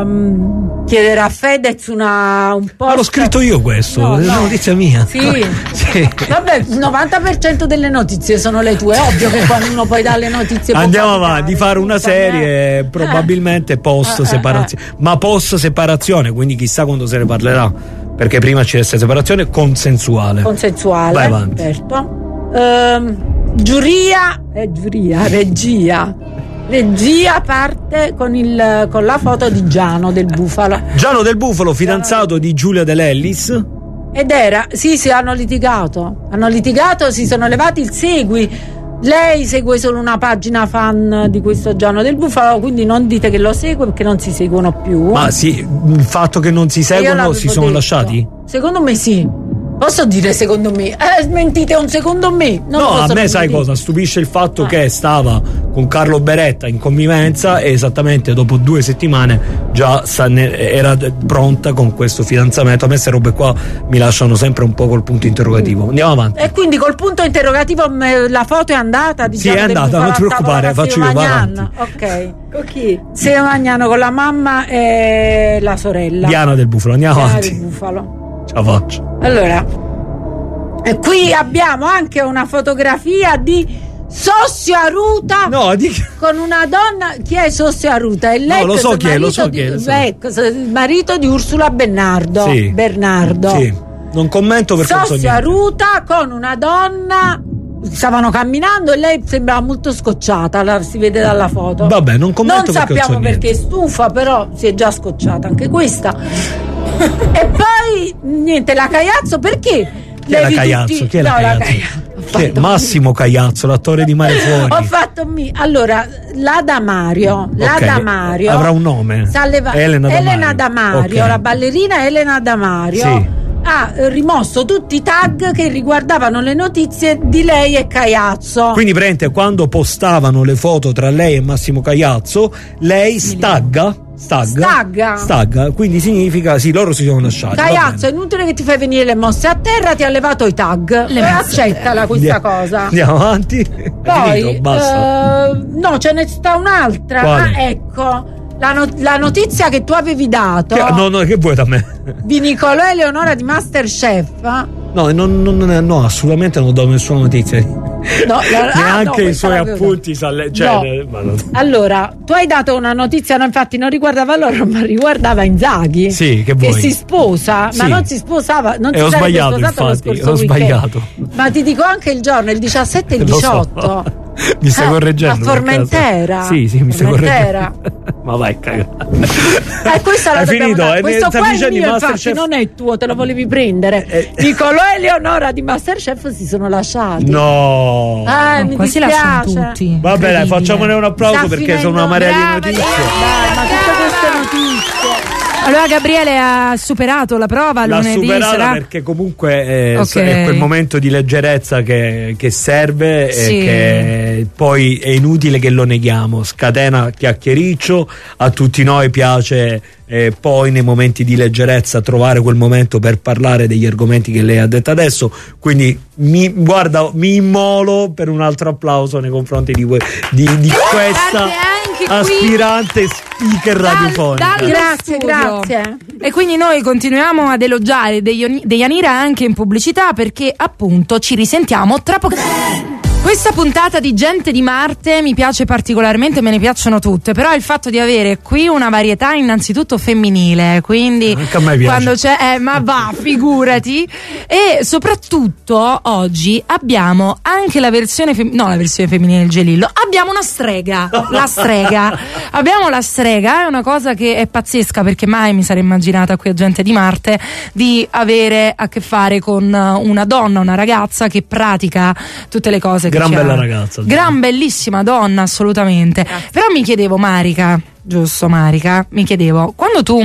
um, chiederà a Fedez una un po'. Ma l'ho scritto io questo, No, è una no. notizia mia. Sì. Sì. Vabbè, il novanta per cento delle notizie sono le tue. È ovvio che quando uno poi dà le notizie può Andiamo capitare. avanti, di fare una Scusa, serie eh. probabilmente post Eh, eh, separazione, ma post separazione, quindi chissà quando se ne parlerà, perché prima c'è questa separazione consensuale. Consensuale. Vai avanti. Certo. Ehm, giuria, eh, giuria, regia. Regia parte con, il, con la foto di Giano del Bufalo. Giano del Bufalo, fidanzato di Giulia De Lellis. Ed era, sì, sì, hanno litigato. Hanno litigato, si sono levati il segui. Lei segue solo una pagina fan di questo Giano del Bufalo, quindi non dite che lo segue perché non si seguono più. Ma sì, il fatto che non si Io seguono l'avevo si sono detto. lasciati? Secondo me sì. Posso dire secondo me? Eh, smentite un secondo me. Non No, posso a me sai smentire. cosa? Stupisce il fatto Ah. che stava con Carlo Beretta in convivenza e esattamente dopo due settimane già sa- ne- era pronta con questo fidanzamento. A me queste robe qua mi lasciano sempre un po' col punto interrogativo. Andiamo avanti. E quindi col punto interrogativo me- la foto è andata? Sì, è andata, non ti preoccupare, faccio io, vai avanti. Ok. Con chi? Seo Magnano con la mamma e la sorella. Diana del Bufalo, andiamo Diana avanti. del Bufalo. Ce la faccio. Allora, e qui abbiamo anche una fotografia di Sossio Aruta No, di... con una donna. Chi è Sossio Aruta? È l'ex No, lo so chi è, lo so marito chi è, di- lo so. ex- il marito di Ursula Bernardo. Sì. Bernardo. Sì, non commento perché non so Sossio niente. Aruta con una donna. Stavano camminando e lei sembrava molto scocciata, la si vede dalla foto. Vabbè, non commento Non perché non so sappiamo niente. perché è stufa, però si è già scocciata anche questa. E poi niente, la Caiazzo perché? Chi è la Levi Caiazzo? tutti- Chi è la no, Caiazzo? Caiazzo. Chi è? Massimo Caiazzo, l'attore di Mare Fuori. Ho fatto mi. Allora, la Damario, la Ok, Damario avrà un nome? sta leva- Elena Damario. Elena Damario, Ok. la ballerina Elena Damario. Sì. Ha eh, rimosso tutti i tag che riguardavano le notizie di lei e Caiazzo. Quindi praticamente quando postavano le foto tra lei e Massimo Caiazzo, lei stagga, stagga, Stagga. stagga, quindi significa sì, loro si sono lasciati. va Caiazzo, è bene. inutile che ti fai venire le mosse a terra, ti ha levato i tag. Le Eh, mosse accettala questa Andiamo- cosa. Andiamo avanti. È Poi, finito, basta. eh, no, ce ne sta un'altra. Quale? Ah, ecco. La, no- la notizia che tu avevi dato Che- no, no, che vuoi da me? di Nicolò e Leonora di Masterchef. No, non, non- non- no, assolutamente non do nessuna notizia. No, la- ah, Neanche no, i questa suoi l'avevo appunti sa le- cioè, No. eh, ma no. Allora, tu hai dato una notizia, no, infatti non riguardava loro, ma riguardava Inzaghi. Sì, che vuoi? si sposa, Sì. ma non si sposava, non E si ho sarebbe sbagliato, sposato lo infatti, scorso ho weekend. sbagliato. Ma ti dico anche il giorno, il diciassette e il Lo so. diciotto. Mi stai Eh, correggendo? a per Formentera. caso? Sì, sì, mi stai Formentera. correggendo. Ma vai, caga. Eh, questa la Hai dobbiamo finito? dare. Eh, Questo stavi qua è dicendo mio, di infatti, Masterchef? non è tuo, te lo volevi prendere. Eh. Nicolò e Leonora di Masterchef si sono lasciati. No. Eh, No, mi qua si lasciano dispiace. tutti. Va bene, Incredibile. facciamone un applauso Sta perché sono una finendo- marea brava, di notizie. Dai, ma tutte queste notizie. Allora Gabriele ha superato la prova L'ha lunedì, superata sarà? perché comunque eh, Ok. è quel momento di leggerezza che, che serve Sì. e che poi è inutile che lo neghiamo, scatena chiacchiericcio, a tutti noi piace eh, poi nei momenti di leggerezza trovare quel momento per parlare degli argomenti che lei ha detto adesso, quindi mi, guarda, mi immolo per un altro applauso nei confronti di, que- di, di questa Anche qui aspirante speaker dal- radiofonica. dallo Grazie, studio. grazie. E quindi noi continuiamo ad elogiare Deioni- Deianira anche in pubblicità perché appunto ci risentiamo tra poco. Questa puntata di Gente di Marte mi piace particolarmente, me ne piacciono tutte, però il fatto di avere qui una varietà innanzitutto femminile, quindi anche a me piace. Quando c'è, eh, ma va, figurati, e soprattutto oggi abbiamo anche la versione fem- no la versione femminile del Gelillo, abbiamo una strega, la strega, abbiamo la strega, è una cosa che è pazzesca perché mai mi sarei immaginata qui a Gente di Marte di avere a che fare con una donna, una ragazza che pratica tutte le cose che gran c'è. bella ragazza, gran bellissima donna, assolutamente. Grazie. Però mi chiedevo, Marica, giusto Marica, mi chiedevo, quando tu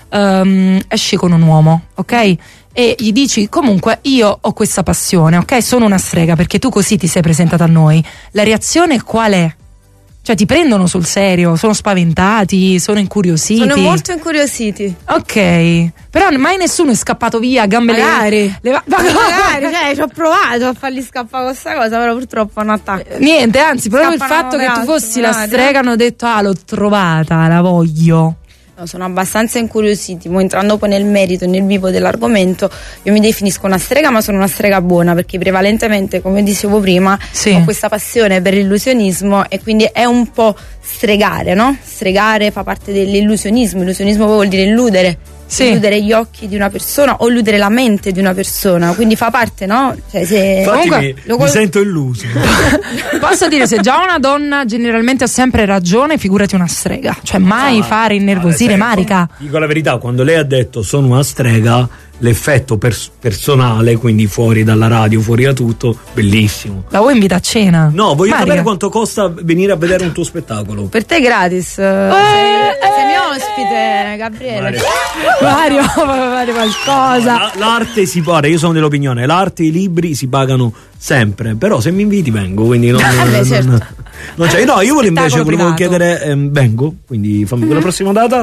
um, esci con un uomo, ok? E gli dici comunque io ho questa passione, ok? Sono una strega, perché tu così ti sei presentata a noi, la reazione qual è? Cioè ti prendono sul serio, sono spaventati, sono incuriositi? Sono molto incuriositi. Ok, però mai nessuno è scappato via a gambe magari le... Va- magari, cioè ci ho provato a farli scappare questa cosa, però purtroppo non attacco. Niente, anzi, proprio il Scappano fatto che tu altro, fossi la magari. strega hanno detto ah l'ho trovata, la voglio. No, sono abbastanza incuriositi, mo entrando poi nel merito, nel vivo dell'argomento, io mi definisco una strega, ma sono una strega buona, perché prevalentemente, come dicevo prima, sì. ho questa passione per l'illusionismo e quindi è un po' stregare, no? Stregare fa parte dell'illusionismo, illusionismo vuol dire illudere. Sì. Illudere gli occhi di una persona o illudere la mente di una persona, quindi fa parte, no? Cioè, se infatti comunque, mi, lo... mi sento illuso. Posso dire, se già una donna generalmente ha sempre ragione, figurati una strega, cioè mai ah, fare innervosire vabbè, Marica. Dico la verità, quando lei ha detto sono una strega, l'effetto pers- personale, quindi fuori dalla radio, fuori da tutto, bellissimo. La vuoi invitare a cena? No, voglio Marica. sapere quanto costa venire a vedere un tuo spettacolo. Per te è gratis. Eh, sei, sei mio ospite, Gabriele. Mario, fare qualcosa. La, l'arte si paga, io sono dell'opinione, l'arte e i libri si pagano sempre, però se mi inviti vengo, quindi non, eh beh, certo. non, non c'è. No, io volevo invece volevo privato. chiedere, ehm, vengo, quindi fammi mm-hmm. la prossima data.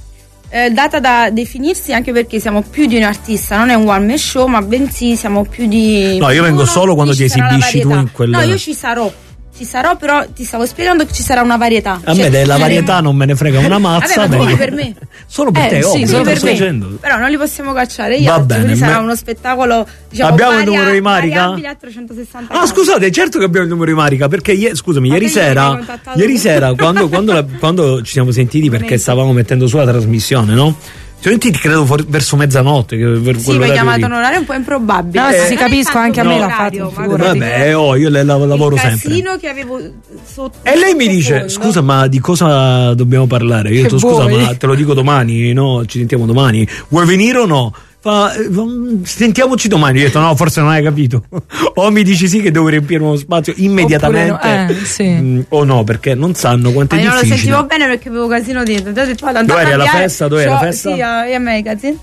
Eh, data da definirsi, anche perché siamo più di un artista, non è un one man show, ma bensì siamo più di. No, io vengo solo quando ti esibisci tu in quel. No, io ci sarò. Ci sarò, però ti stavo spiegando che ci sarà una varietà. A cioè, me della varietà non me ne frega una mazza. Vabbè, ma tu per me. Solo per eh, te, sì, ovvio, solo per sto me. dicendo. Però non li possiamo cacciare io. Va oggi, bene, quindi me... sarà uno spettacolo, diciamo, abbiamo varia, il numero di Marica? a trecentosessanta Ah, scusate, certo che abbiamo il numero di Marica, perché ie- scusami, ma ieri sera ieri sera quando, quando, la, quando ci siamo sentiti, perché stavamo mettendo su la trasmissione, no? Ci siamo sentiti credo for- verso mezzanotte, che per sì, mi hai chiamato lì. un orario un po' improbabile. No, eh, si capisco, anche a me l'ha fatto. Vabbè, oh, io le, la, lavoro il sempre. casino che avevo sotto. E lei mi dice: fondo. scusa, ma di cosa dobbiamo parlare? Io ho detto: scusa, vuoi? ma te lo dico domani, no? Ci sentiamo domani. Vuoi venire o no? Fa, eh, sentiamoci domani. Io ho detto: no, forse non hai capito. O mi dici sì che devo riempire uno spazio immediatamente, no, eh, sì. mh, o no, perché non sanno quanto è Ma io non lo difficile. sentivo bene perché avevo casino dentro. Ti ho detto, vado, Dove eri alla festa? Dove eri alla festa? Sì, a, a Magazine.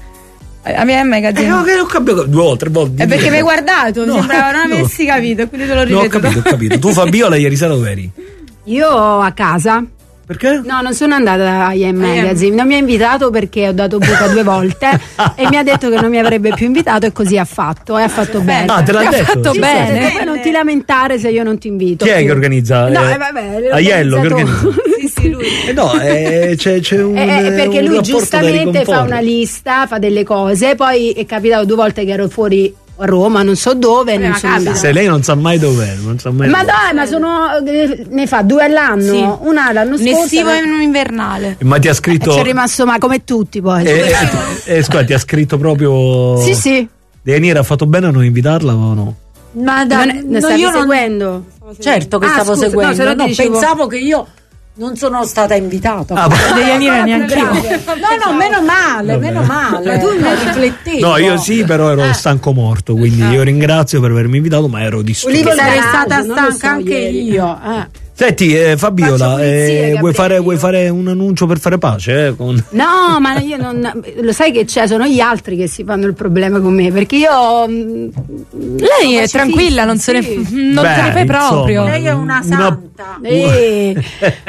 A mia Magazine. Eh, ho, ho capito due o tre volte. È perché mi hai guardato, No, sembrava non no. avessi capito, quindi te lo No, ripeto. ho capito, ho capito. Tu Fabiola ieri sera dove eri? Io a casa. Perché? No, non sono andata a I M Magazine, non mi ha invitato perché ho dato buca due volte e mi ha detto che non mi avrebbe più invitato e così ha fatto e ha fatto bene. Ah, te l'ha Ha detto? fatto Sì, bene. sì, poi non ti lamentare se io non ti invito. Chi è più. che organizza? No, Eh, eh, vabbè, Aiello che l'organizzato- organizza? Sì, sì, lui. Eh no, eh, c'è, c'è un Eh, eh, perché un lui rapporto da giustamente fa ricomporre. una lista, fa delle cose, poi è capitato due volte che ero fuori a Roma, non so dove, Vabbè, non ma sono capita. andata. Se lei non sa mai dov'è, non sa mai Ma dov'è. dai, ma sono ne fa due all'anno, Sì. una l'anno Un scorso. estivo eh, e un invernale. Ma ti ha e scritto ci è rimasto ma come tutti poi. eh, eh, eh, scusa, ti ha scritto proprio Sì, sì. Devi venire, ha fatto bene a non invitarla o no? Ma da, Non, non no, stavi io non- seguendo? certo che Ah, stavo scusa, no, seguendo. se no No, ti dicevo- pensavo che io non sono stata invitata. Ah, ma- Devi venire neanche io. No, no, meno male, Vabbè. meno male. Ma tu non riflettevi. No, io sì, però ero stanco morto, quindi io ringrazio per avermi invitato, ma ero distrutto. Olivo sarei Sarà, stata non lo stanca so, anche ieri. io. Eh. Senti, eh, Fabiola, Faccio pulizia, eh, vuoi, Gabriele. fare, vuoi fare un annuncio per fare pace? Eh, con... No, ma io non. Lo sai che c'è? Sono gli altri che si fanno il problema con me perché io. mm, Lei è pacifista, tranquilla, non se ne, sì. non Beh, se ne fa insomma. proprio. Lei è una Una- santa. Eh,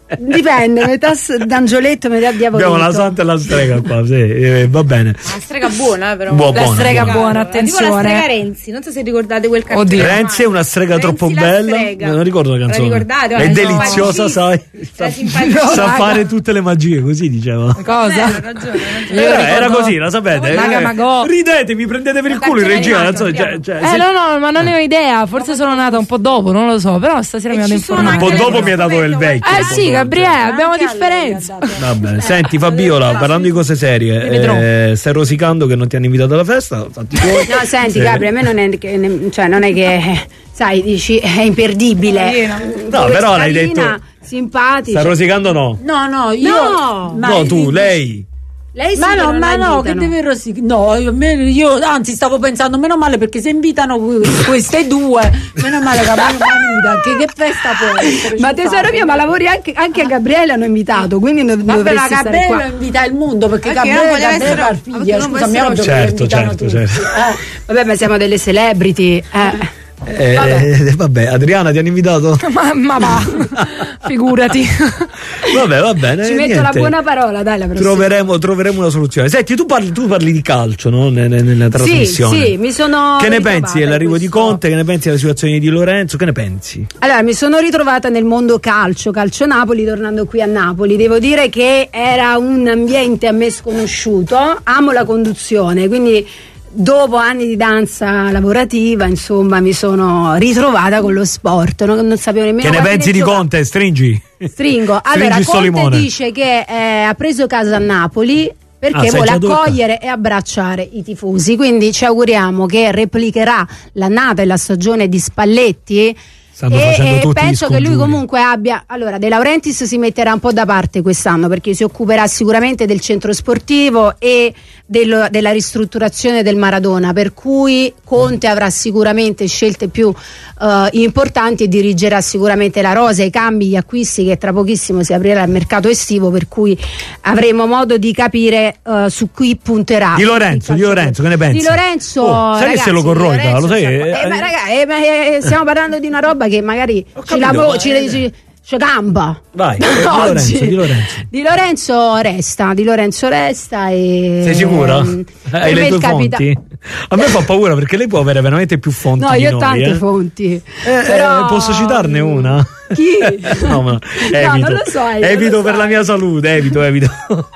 Dipende, metà s- d'angioletto, metà diavoletto. Abbiamo la santa e la strega qua, sì, eh, va bene. La strega buona, eh, però. Buona, La buona, strega buona. buona, Tipo la attenzione. strega Renzi, non so se ricordate quel cartone. Oddio. Renzi è una strega Renzi troppo la bella. strega. Non ricordo la La canzone. ricordate? È No, deliziosa, sai. Era simpatica. Sa raga. fare tutte le magie, così diceva. Cosa? Hai ragione, hai ragione. Era, ricordo- era così, la sapete? Raga, Eh, ma go- Ridete, mi prendete per il La culo in cartone regia. animato, non so, cioè, abbiamo. cioè, Eh se- no, no, ma non ne ho idea. Forse sono nata un po' dopo, non lo so. Però stasera mi E vado a ci sono informare. un po' anche le dopo mi ha dato il vecchio. Eh un po' sì, dopo. Gabriele, abbiamo Anche a lei differenza. ha dato. Vabbè, senti Fabiola, parlando di cose serie, eh, stai rosicando che non ti hanno invitato alla festa? Fatti tuoi. No, senti, Sì. Gabri, a me non è che, ne- cioè, non è che, sai, dici, è imperdibile. No, però l'hai detto. Simpatica. Sta rosicando o no? No, no, io. No. ma- No, tu, lei. Lei sì Ma che no, non ma la no, che invitano. deve rosicare. No, io, me- io anzi stavo pensando, meno male perché se invitano que- queste due, meno male che a me non mi invitano. Che, che festa può essere? Ma Ci tesoro fate. mio, ma lavori anche, anche a Gabriele hanno invitato, quindi non Vabbè, ma dovresti stare qua. Gabriele invita il mondo perché Perché non Gabriele, poteva Gabriele essere- ha figlia. perché non Scusami, poteva ovvio che essere- lo invitano Certo, tutti. certo, Eh. Vabbè, ma siamo delle celebrity. Eh. Eh, vabbè. vabbè, Adriana ti hanno invitato? Ma, ma va, figurati. Vabbè, va bene. Ci metto niente. la buona parola, dai, la prossima. Troveremo, troveremo una soluzione. Senti, tu parli, tu parli di calcio, no? Nella, nella trasmissione. sì, mi sono Che ne ritrovata pensi in dell'arrivo di questo- Conte? Che ne pensi della situazione di Lorenzo? Che ne pensi? Allora, mi sono ritrovata nel mondo calcio, calcio Napoli, tornando qui a Napoli. Devo dire che era un ambiente a me sconosciuto. Amo la conduzione, quindi dopo anni di danza lavorativa, insomma, mi sono ritrovata con lo sport. Non, non sapevo nemmeno Che ne quanti pensi di giocava. Conte? Stringi. Stringo. Allora, Stringi sto Conte limone. dice che eh, ha preso casa a Napoli perché Ah, sei vuole già dove- accogliere e abbracciare i tifosi. Quindi ci auguriamo che replicherà l'annata e la stagione di Spalletti. Stanno E, facendo e tutti gli penso che lui scongiuri. comunque abbia. Allora, De Laurentiis si metterà un po' da parte quest'anno perché si occuperà sicuramente del centro sportivo e del- della ristrutturazione del Maradona, per cui Conte avrà sicuramente scelte più eh, importanti e dirigerà sicuramente la rosa, i cambi, gli acquisti, che tra pochissimo si aprirà il mercato estivo, per cui avremo modo di capire eh, su cui punterà. Di Lorenzo, il di calciatore. Lorenzo, che ne pensi? Di Lorenzo, Oh, sai che ragazzi, se lo di corroida, Lorenzo lo sai sta- che- eh, ma raga, eh, ma, eh, stiamo parlando di una roba che magari ci capito, lavora, ma- ci, ci, ci gamba. Vai, di Oggi. Lorenzo, di Lorenzo. Di Lorenzo resta, di Lorenzo resta e Sei sicura? ehm, per Hai me le il tue capita- fonti? A me fa paura perché lei può avere veramente più fonti No, di io ho noi, tante eh. fonti. Eh, però- eh, posso citarne una? Chi? No, ma No, evito. non lo so, io, evito non lo per so. la mia salute, evito, evito.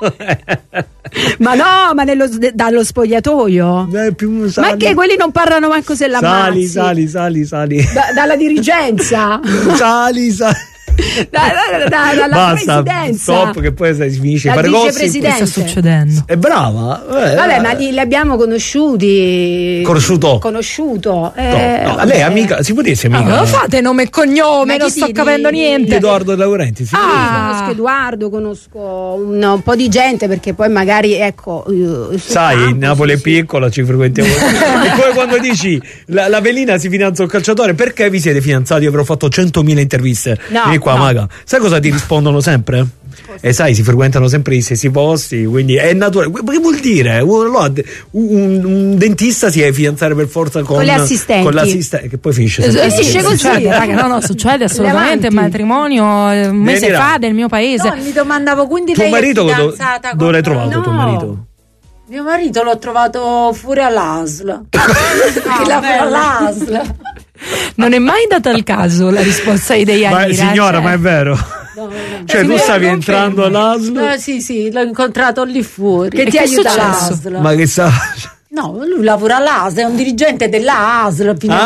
Ma no, ma nello, dallo spogliatoio. Eh, più Ma sali. che quelli non parlano manco se la Sali, sali, sali, sali. Da- dalla dirigenza. Sali, sali. Da- da- da- dalla Basta, presidenza. stop che poi si finisce Dal fare gossip. vicepresidente. Che sta succedendo? È brava. eh, Vabbè, eh. ma li, li abbiamo conosciuti. Conosciuto. Conosciuto. No, Eh, no, vabbè. lei è amica, si può dire se è Ma amica? lo fate nome e cognome, Ma non chi sto di- capendo di- niente. Edoardo De Laurenti, si Ah, può dire? conosco Edoardo, conosco un, un po' di gente perché poi magari ecco. eh, sul Sai, campo, Napoli sì, è sì. piccola, ci frequentiamo. E poi quando dici la, la velina si fidanza un calciatore, perché vi siete fidanzati? Io avrò fatto centomila interviste. No, Vieni qua, no. maga. Sai cosa ti rispondono sempre? E sai, si frequentano sempre gli stessi posti, quindi è naturale. Ma che vuol dire? Un, un- un dentista si deve fidanzare per forza con, Con le assistenti. Con l'assistente, che poi finisce sempre Finisce così. così. Succede, raga, no, no, succede assolutamente. Il avanti. matrimonio eh, un mese Venirà. fa del mio paese. No, mi domandavo quindi Tuo lei marito è do- fidanzata con... dove l'hai trovato? No. Tuo marito? Mio marito l'ho trovato fuori all'A S L. Che lavora all'A S L. Non è mai data al caso la risposta di Dei Ma, Anira, signora, cioè. ma è vero. No, no, no. Cioè, Sì, tu mi stavi confermi. entrando all'A S L? Eh, sì, sì, l'ho incontrato lì fuori. Che E ti che aiuta successo? all'A S L? Ma che sa. No, lui lavora all'A S L, è un dirigente dell'A S L. Fino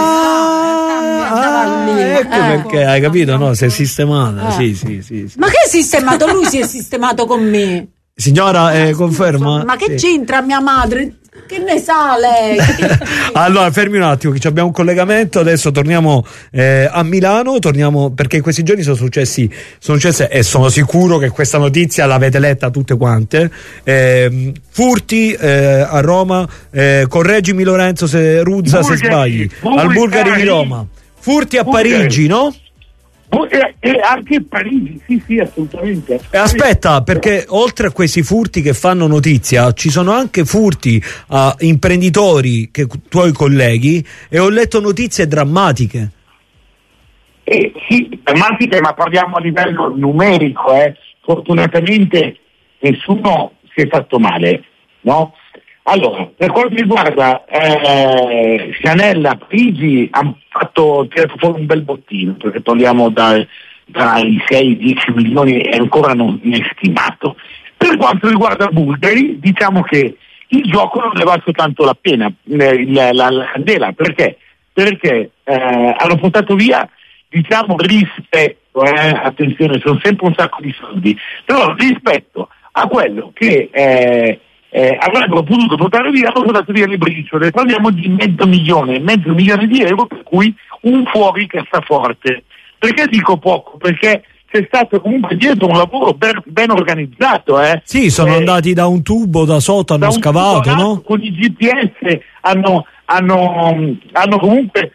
Ah, a stava lì. ecco Eh. perché hai capito, no? Si è sistemata. Sì, sì, sì, sì. Ma che sistemato? Lui si è sistemato con me. Signora, eh, conferma? Ma che Sì. c'entra mia madre? Che ne sa lei? Allora, fermi un attimo, che abbiamo un collegamento. Adesso torniamo eh, a Milano. Torniamo perché in questi giorni sono successi, sono successe, e sono sicuro che questa notizia l'avete letta tutte quante. Eh, furti eh, a Roma. Eh, correggimi, Lorenzo, se Ruzza, se Bulgari, sbagli. Bulgari. Al Bulgari di Roma. Furti a Bulgari. Parigi, no? E, e anche Parigi, sì, sì, assolutamente. E aspetta, perché oltre a questi furti che fanno notizia, ci sono anche furti a imprenditori, che tuoi colleghi, e ho letto notizie drammatiche. Eh, sì, drammatiche, ma parliamo a livello numerico, eh. Fortunatamente nessuno si è fatto male, no? Allora, per quanto riguarda eh, Scianella, Parigi hanno fatto tirato fuori un bel bottino, perché parliamo da, dai sei dieci milioni e ancora non è stimato. Per quanto riguarda Bulgari, diciamo che il gioco non ne ha valso tanto la pena, eh, la, la, la candela, perché? Perché eh, hanno portato via, diciamo, rispetto, eh, attenzione, sono sempre un sacco di soldi, però rispetto a quello che eh, eh, avrebbero potuto portare via, hanno portato via le briciole. Parliamo di mezzo milione, mezzo milione di euro, per cui un fuori cassaforte. Perché dico poco? Perché c'è stato comunque dietro un lavoro ben, ben organizzato. Eh. Sì, sono eh, andati da un tubo, da sotto, hanno scavato, no? Con i G P S hanno, hanno, hanno comunque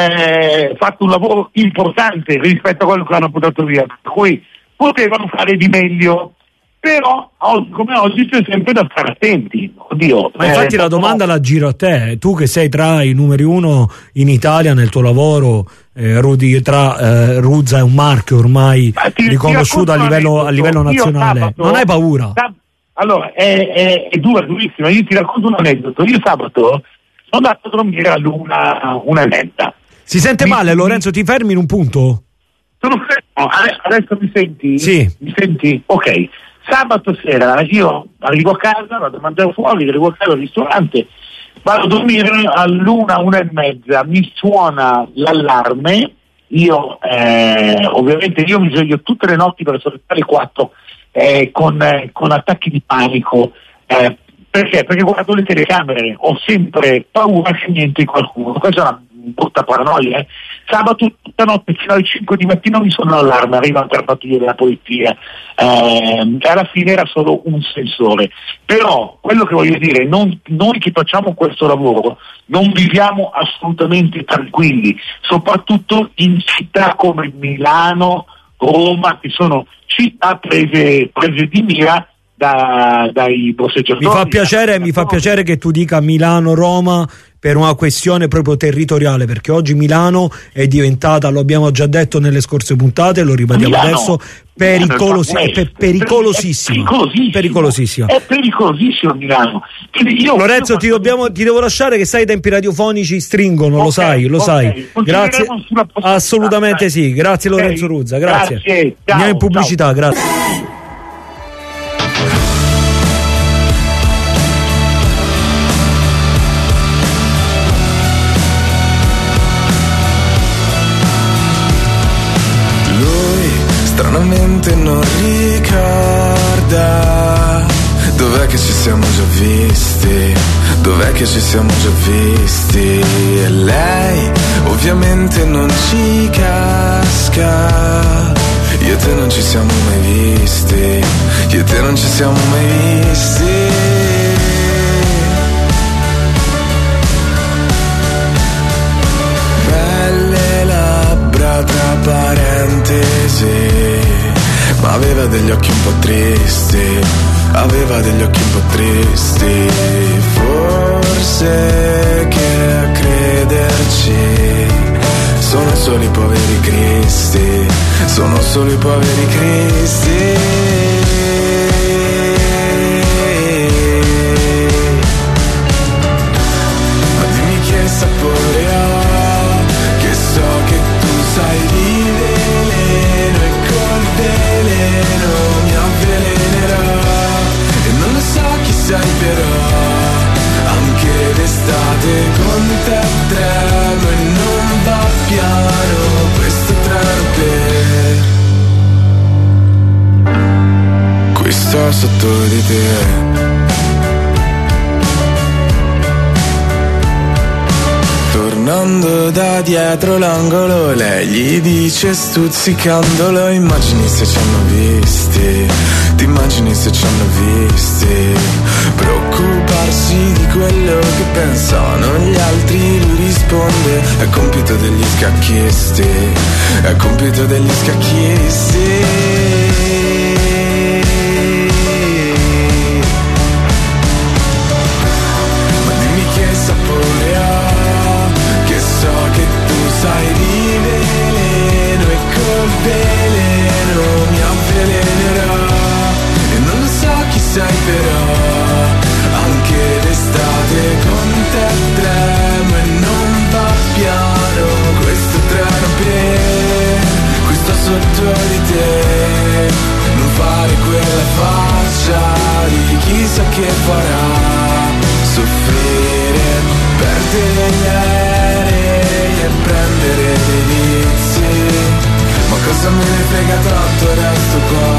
eh, fatto un lavoro importante rispetto a quello che hanno portato via, per cui potevano fare di meglio. Però oggi, come oggi c'è sempre da stare attenti. Oddio, ma infatti eh, la domanda no. la giro a te, tu che sei tra i numeri uno in Italia nel tuo lavoro, eh, Rudy, tra eh, Ruzza è un marchio ormai ti, riconosciuto ti a livello, a livello nazionale. Sabato, non hai paura? Sab- allora, è, è, è dura, durissima. Io ti racconto un aneddoto. Io sabato sono andato a dormire all'una una e mezza. Si sente mi, male, Lorenzo? Ti fermi in un punto? Sono fermo. Adesso mi senti? Sì. Mi senti? Ok. Sabato sera io arrivo a casa, vado a mangiare fuori, arrivo a casa al ristorante, vado a dormire all'una, una e mezza, mi suona l'allarme, io eh, ovviamente io mi sveglio tutte le notti per le alle quattro eh, con, eh, con attacchi di panico, eh, perché? Perché guardo le telecamere, ho sempre paura che niente qualcuno, questa è una brutta paranoia. Eh. Sabato tutta notte fino alle cinque di mattina mi suona l'allarme, arrivano tre pattuglie della polizia, eh, e alla fine era solo un sensore. Però quello che voglio dire, non, noi che facciamo questo lavoro non viviamo assolutamente tranquilli, soprattutto in città come Milano, Roma, che sono città prese, prese di mira da, dai borseggiatori. Mi fa piacere, mi fa piacere che tu dica Milano, Roma per una questione proprio territoriale, perché oggi Milano è diventata, lo abbiamo già detto nelle scorse puntate, lo ribadiamo Milano, adesso, pericolosi- Milano è per, pericolosissima. È pericolosissima. È pericolosissimo Milano. Io, Lorenzo, io ti, dobbiamo, ti devo lasciare, che sai, i tempi radiofonici stringono, okay, lo sai, lo okay. sai. Grazie. Assolutamente sì. Grazie okay. Lorenzo Ruzza, grazie. grazie. Ciao, andiamo in pubblicità, ciao. Grazie. Stranamente non ricorda dov'è che ci siamo già visti, dov'è che ci siamo già visti, e lei ovviamente non ci casca. Io e te non ci siamo mai visti, io e te non ci siamo mai visti. Belle labbra tra parentesi, ma aveva degli occhi un po' tristi, aveva degli occhi un po' tristi. Forse che a crederci sono solo i poveri cristi, sono solo i poveri cristi. Ma dimmi che sapore ha, che so che tu sai di veleno, e col veleno mi avvelenerà, e non lo so chi sei però, anche d'estate con te tremo e non va piano questo treno che qui sto sotto di te. Tornando da dietro l'angolo, lei gli dice stuzzicandolo: immagini se ci hanno visti, ti immagini se ci hanno visti. Preoccuparsi di quello che pensano gli altri, lui risponde: è compito degli scacchisti, è compito degli scacchisti. Sai di veleno di te, non fare quella faccia di chissà che farà soffrire, perdere gli aerei e prendere dei vizi, ma cosa me ne frega tanto, resto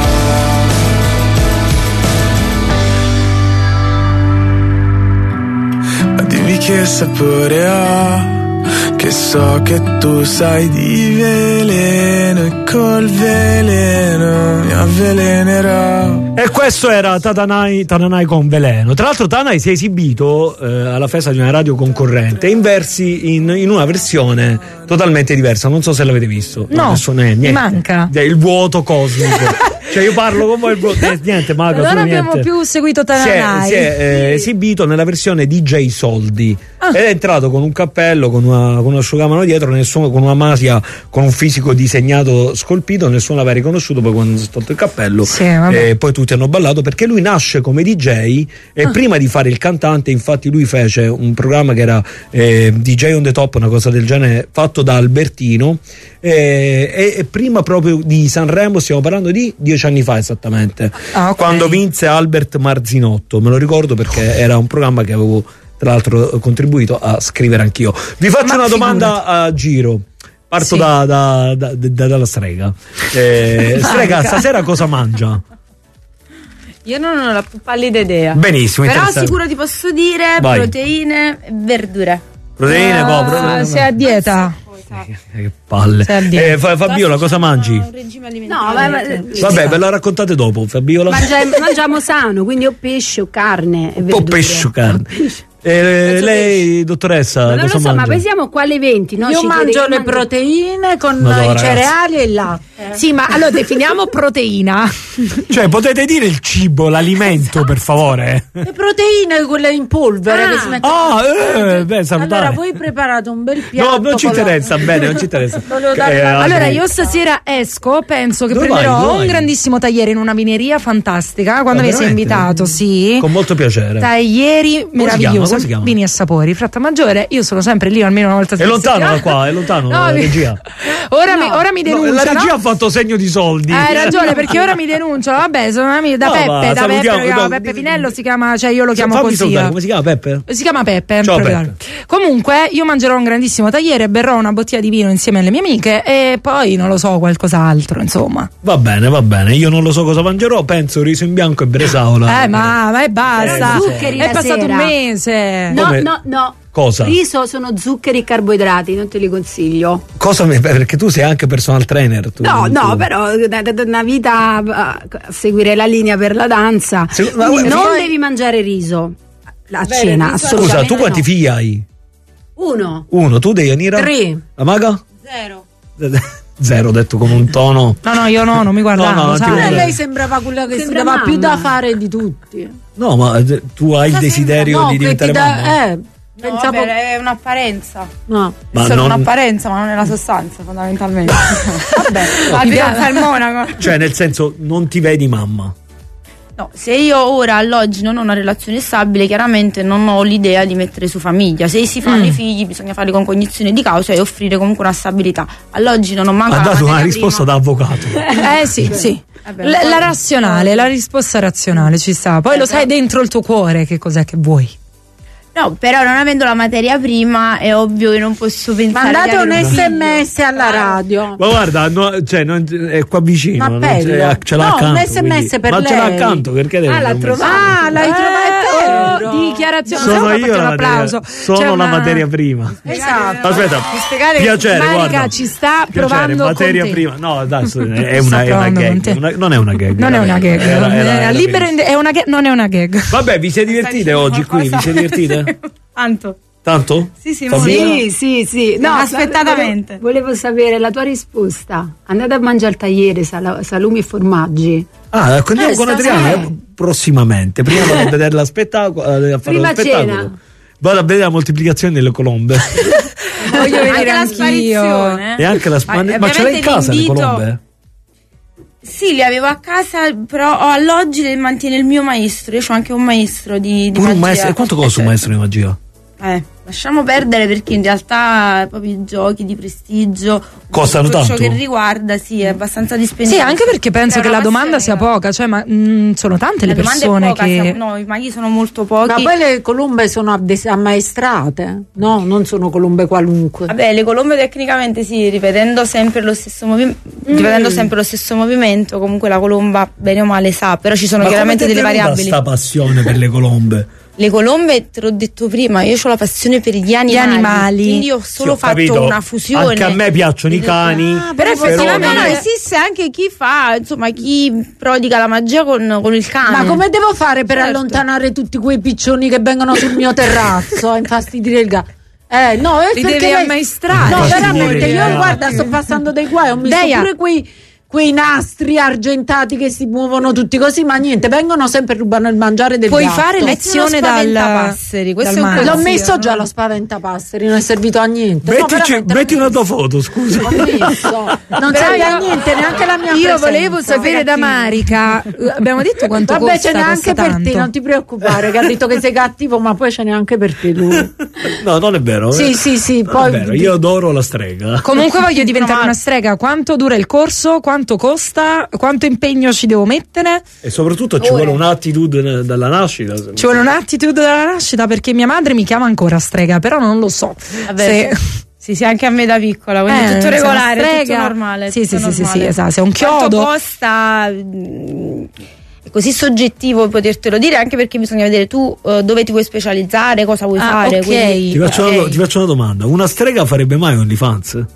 qua. Ma dimmi che sapore ha, che so che tu sai di veleno e col veleno mi avvelenerò. E questo era Tananai, Tananai con Veleno. Tra l'altro Tananai si è esibito eh, alla festa di una radio concorrente in versi in, in una versione totalmente diversa, non so se l'avete visto. No, adesso ne, mi manca. Il vuoto cosmico. Cioè io parlo con voi il vuoto, eh, niente, Maga, non abbiamo niente. più seguito Si è, Tananai. si è eh, esibito nella versione D J Soldi ah. ed è entrato con un cappello, con una, con un asciugamano dietro, nessuno, con una maschera, con un fisico disegnato, scolpito, nessuno l'aveva riconosciuto. Poi quando si è tolto il cappello sì, eh, poi tutti hanno ballato, perché lui nasce come D J e ah. prima di fare il cantante, infatti lui fece un programma che era eh, D J on the Top, una cosa del genere, fatto da Albertino eh, e, e prima proprio di Sanremo, stiamo parlando di dieci anni fa esattamente, ah, okay. quando vinse Albert Marzinotto, me lo ricordo perché era un programma che avevo tra l'altro contribuito a scrivere anch'io. Vi faccio Ma una domanda figurati. a giro. Parto sì. da, da, da, da, dalla strega. Eh, strega, stasera cosa mangia? Io non ho la più pallida idea. Benissimo. Però sicuro ti posso dire Vai. proteine e verdure. Proteine, uh, no, proteine. Sei a dieta. Che palle. Eh, Fabiola, cosa mangi? No, ma, ma, vabbè, ve la raccontate dopo, Fabiola. Mangia, mangiamo sano, quindi o pesce o carne e verdure. O pesce o carne. Eh, lei, dottoressa, ma non cosa lo so, mangia? ma poi siamo qua alle venti, no? Io Ci mangio le proteine con Madonna, i cereali e il latte. Sì, ma allora definiamo proteina. Cioè, potete dire il cibo, l'alimento, per favore? Le proteine, quelle in polvere ah. che si mettono. Ah, eh, beh, salutare. Allora, voi preparate un bel piatto. No, non ci interessa, la... bene, non ci interessa. eh, allora, io stasera esco, penso che dove prenderò vai, un grandissimo tagliere in una vineria fantastica. Quando oh, mi sei invitato, sì. Con molto piacere. Taglieri meravigliosi. Vini e sapori, Frattamaggiore. Io sono sempre lì almeno una volta a È lontano da qua, è lontano no, la regia. Ora, no, mi, ora mi denunciano. No, la regia ha fatto segno di soldi. Hai ragione, perché ora mi denunciano. Vabbè, sono amici da no, Peppe, va, da Peppe, no, no, Peppe Pinello si chiama, cioè io lo chiamo Fammi così. Salutare. Come si chiama Peppe? Si chiama Peppe. Ciao, Peppe. Comunque, io mangerò un grandissimo tagliere, berrò una bottiglia di vino insieme alle mie amiche e poi non lo so, qualcos'altro, insomma. Va bene, va bene. Io non lo so cosa mangerò, penso riso in bianco e bresaola. Eh, ma, ma è basta. Zuccheri è la passato sera. un mese. No, Come? no, no. Cosa? Riso sono zuccheri e carboidrati, non te li consiglio. Cosa mi... Perché tu sei anche personal trainer. Tu, no, tu. no, però da, da, da una vita a seguire la linea per la danza. Se, ma, non poi... devi mangiare riso a Beh, cena, riso assolutamente. Scusa, tu quanti no. figli hai? Uno. Uno, tu Deianira? Tre. La Maga? Zero. Zero, detto con un tono. No, no, io no, non mi guardavo. No, no, sai. Eh, lei sembrava quella che Sembra si dava mamma. più da fare di tutti. No, ma tu hai il desiderio no, di diventare che ti da- mamma? Eh, No, pensavo vabbè, è un'apparenza. no. Ma è solo non- un'apparenza, ma non è la sostanza, fondamentalmente. Vabbè, la Mi fidanza piace. al monaco. Cioè, nel senso, non ti vedi mamma. No, se io ora all'oggi non ho una relazione stabile, chiaramente non ho l'idea di mettere su famiglia. Se si fanno Mm. i figli, bisogna farli con cognizione di causa e offrire comunque una stabilità. All'oggi non ho manco Ha la dato una materia risposta prima. da avvocato. Eh sì, sì. Vabbè, La, poi- la razionale, la risposta razionale ci sta. Poi lo sai dentro il tuo cuore che cos'è che vuoi. No, però non avendo la materia prima è ovvio che non posso pensare Mandate di un avere figlio. sms alla radio. Ma guarda, no, cioè, non- è qua vicino. Ma non bello. c'è- ce l'ha No, accanto. un sms quindi- per ma ce l'ha lei. accanto, perché deve Ah, l'ha fare un trovato. Ah, l'hai trovata? Eh, oh, dichiarazione. Sono Facciamo io un la applauso. materia, sono C'è la una- materia prima. Esatto. Aspetta, Di spiegare piacere, Marica guarda. ci sta Piacere, provando materia con te. prima. No, adesso è Sta una, è una provando con gag. te. Una- non è una gag. Non è una gag. Era- era- Eh, era libera benissimo. è una gag, non è una gag. Vabbè, vi siete divertite oggi qui? Vi siete divertite? Tanto. Tanto? Sì, sì, Fabiola? Sì, sì, sì. No, aspettatamente. Volevo, volevo sapere la tua risposta. Andate a mangiare al tagliere sala- salumi e formaggi. Ah, andiamo Eh, con stasera. Adriana eh, prossimamente. Prima vado a vedere la spettacolo, a fare Prima lo spettacolo. cena. Vado a vedere la moltiplicazione delle colombe. Voglio Anche vedere la anch'io. sparizione. E anche la sp- Ma- ma, ce l'hai in ovviamente casa vi le invito- colombe? Sì, li avevo a casa, però ho alloggi le mantiene il mio maestro. Io ho anche un maestro di, di Pure un magia. maestro. E quanto costa un maestro di magia? Eh, lasciamo perdere, perché in realtà proprio i giochi di prestigio costano tutto tanto. ciò che riguarda, sì, è abbastanza dispendioso. Sì, anche perché penso che la domanda sia poca, cioè ma mh, sono tante la le persone poca, che siamo, no, i maghi sono molto pochi. Ma poi le colombe sono addes- ammaestrate, no? Non sono colombe qualunque. Vabbè, le colombe tecnicamente sì, ripetendo sempre lo stesso movimento, Mm. ripetendo sempre lo stesso movimento, comunque la colomba bene o male sa, però ci sono Ma chiaramente come ti è delle venuta variabili. sta passione per le colombe? Le colombe, te l'ho detto prima, io ho la passione per gli animali, animali. quindi ho solo Sì, ho fatto capito. una fusione. Anche a me piacciono i cani. Ah, però effettivamente no, no, esiste anche chi fa, insomma, chi prodiga la magia con, con il cane. Ma come devo fare per Certo. allontanare tutti quei piccioni che vengono sul mio terrazzo a infastidire il gatto? Eh, no, è Li perché devi lei- ammaestrare. No, Infastidire veramente, il io gatto. guarda, sto passando dei guai, ho messo Deia. pure quei quei nastri argentati che si muovono tutti così, ma niente, vengono sempre e rubano il mangiare del puoi gatto. fare lezione dal spaventapasseri, questo dal è un mare. L'ho consiglio, messo no? già lo spaventapasseri, non è servito a niente. No, Mettici- veramente, metti una tua foto, scusa. l'ho messo. Non Però serve a io- niente, neanche la mia Io presenza. volevo sapere da Marica, eh, abbiamo detto quanto Vabbè, costa, ce n'è costa anche per tanto. te, non ti preoccupare, che ha detto che sei cattivo, ma poi ce n'è anche per te lui. No, non è vero. Sì, eh. sì, sì, Non poi- è vero, io adoro la strega. Comunque voglio diventare una strega. Quanto dura il corso? Quanto costa? Quanto impegno ci devo mettere? E soprattutto ci vuole un'attitudine dalla nascita. se- Ci vuole un'attitudine dalla nascita, perché mia madre mi chiama ancora strega, però non lo so. Vabbè, Se- sì. Sì, sì, anche a me da piccola, quindi Eh, tutto sei una regolare, tutto strega. normale. Sì, tutto sì, sì, sì, normale. sì, esatto, sei un chiodo. Quanto costa? mm, È così soggettivo potertelo dire, anche perché bisogna vedere tu eh, dove ti vuoi specializzare, cosa vuoi Ah, fare. ok. quindi- Ti faccio, Ok. una, ti faccio una domanda. Una strega farebbe mai OnlyFans?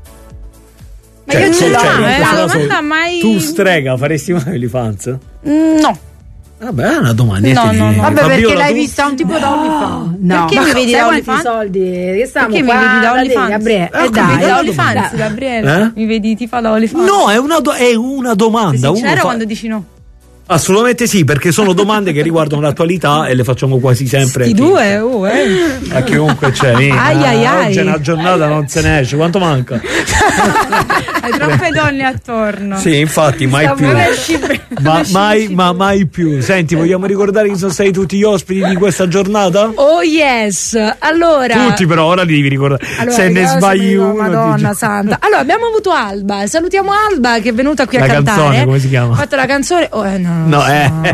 Ma io tu- ce l'ho, cioè, in eh, questo la caso, domanda mai- Tu strega faresti mai OnlyFans? Mm, No. Vabbè, è una domanda. No, no, no. Vabbè, perché Fabiola, l'hai tu? vista un tipo da OnlyFans? No. Perché mi vedi Sai da quanti OnlyFans? soldi che stiamo Perché mi qua vedi da da te, OnlyFans? Gabriele? Eh, ho Eh, capito, dai, da una OnlyFans, domanda. Gabriele. Eh? Mi vedi, ti fa da OnlyFans. No, è una, do- è una domanda. Sei Uno sincero fa- quando dici no? Assolutamente sì, perché sono domande che riguardano l'attualità e le facciamo quasi sempre I a due, oh, eh. chi- a chiunque c'è. Ai, ai, ai. Oggi è una giornata, non se ne esce. Quanto manca? Hai troppe donne attorno. Sì, infatti, mai Siamo più. esci per- Ma esci mai, per- ma mai più. Senti, vogliamo ricordare chi sono stati tutti gli ospiti di questa giornata? Oh yes, allora Tutti, però ora li devi ricordare. Allora, Se ne io sbagli sono- uno, Madonna ti- santa. Allora, abbiamo avuto Alba. Salutiamo Alba che è venuta qui a La cantare. canzone, come si chiama? Ha fatto la canzone. Oh, eh, no, non No, lo so, eh. no.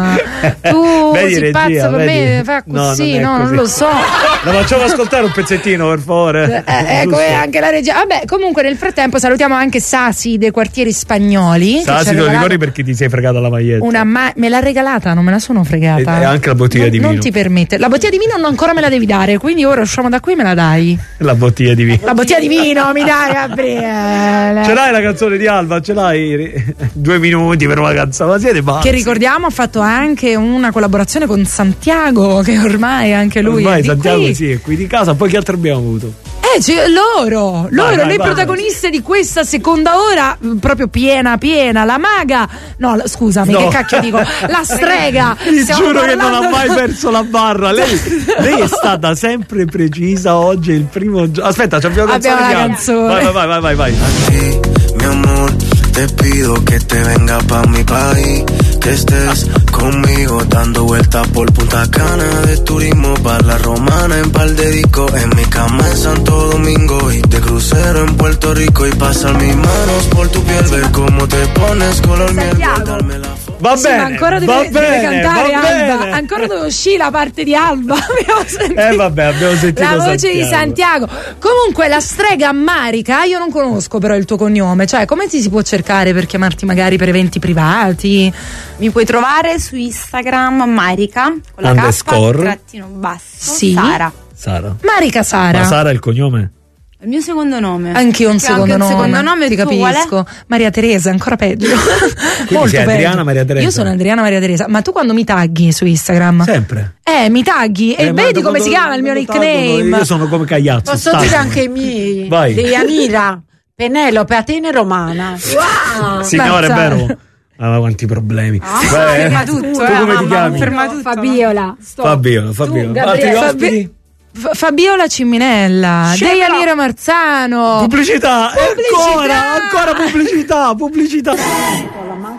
Tu Vedi, sei regia, pazzo per vedi? me, fa No, così, non è no, non così. lo so. La facciamo ascoltare un pezzettino, per favore. Eh, ecco, Giusto. e anche la regia. Vabbè, comunque nel frattempo salutiamo anche Sasi dei quartieri spagnoli. che Sasi, ci ha te lo regalato ricordi perché ti sei fregata la maglietta? Una ma- me l'ha regalata, non me la sono fregata. E- e anche la bottiglia non, di Non vino. ti permette. La bottiglia di vino non ancora me la devi dare, quindi ora usciamo da qui e me la dai. La bottiglia di vino. La bottiglia di vino mi dai, Gabriele. Ce l'hai la canzone di Alba? Ce l'hai? Due minuti per una canzone, ma siete pazzi. Che ricordiamo ha fatto anche una collaborazione con Santiago, che ormai anche lui Ormai è di Santiago qui. sì, è qui di casa. Poi che altro abbiamo avuto? Eh, ci- loro, loro, vai, le vai. protagoniste di questa seconda ora, mh, proprio piena, piena. La maga, no, la- scusami, No. che cacchio dico? La strega. Ti Stiamo giuro che non ha parlando- mai perso la barra. Lei, lei è stata sempre precisa. Oggi è il primo giorno. Aspetta, c'abbiamo la canzone. Abbiamo la di Alba. canzone. Vai, vai, vai, vai, vai. ti, mi amor, te pido que te venga pa' mi país, que estés conmigo dando vueltas por Punta Cana, de turismo para la Romana, en par de discos, en mi cama en Santo Domingo y de crucero en Puerto Rico y pasar mis manos por tu piel, ver cómo te pones color miel, guardarme la foto. Va Sì, bene, ma ancora va deve, deve bene, cantare va Alba. bene. Ancora deve uscire la parte di Alba. Abbiamo sentito Eh vabbè, abbiamo sentito la voce Santiago. di Santiago. Comunque la strega Marica, io non conosco però il tuo cognome, cioè come ti si può cercare per chiamarti magari per eventi privati? Mi puoi trovare su Instagram Marica con la Underscore. K trattino basso Sì. Sara. Sara. Marica Sara. Ma Sara è il cognome? Il mio secondo nome. Anch'io un Perché ho secondo anche un nome, secondo nome, ti tu qual è? capisco. Maria Teresa, ancora peggio. Molto sei peggio. Adriana Maria Teresa? Io sono Adriana Maria Teresa, ma tu quando mi tagghi su Instagram? Sempre. Eh, mi tagghi e Eh, ma vedi come quando- si chiama il mio quando taggono, nickname. Io sono come Cagliazzo. Posso stacco. dire anche i miei? Vai. Di Anira, Penelope, Atene Romana. Wow! Signore, è Mazza. vero. Ah, ma quanti problemi. Ah, Beh, ferma tutto, tu eh, come mamma, ti chiami? ferma tutto. Fabiola. Fabiola, Fabiola. Altri Gabriele. ospiti? F- Fabiola Ciminella, Scema. Deianira Marzano. Pubblicità, e Pubblicità. ancora, ancora pubblicità, pubblicità.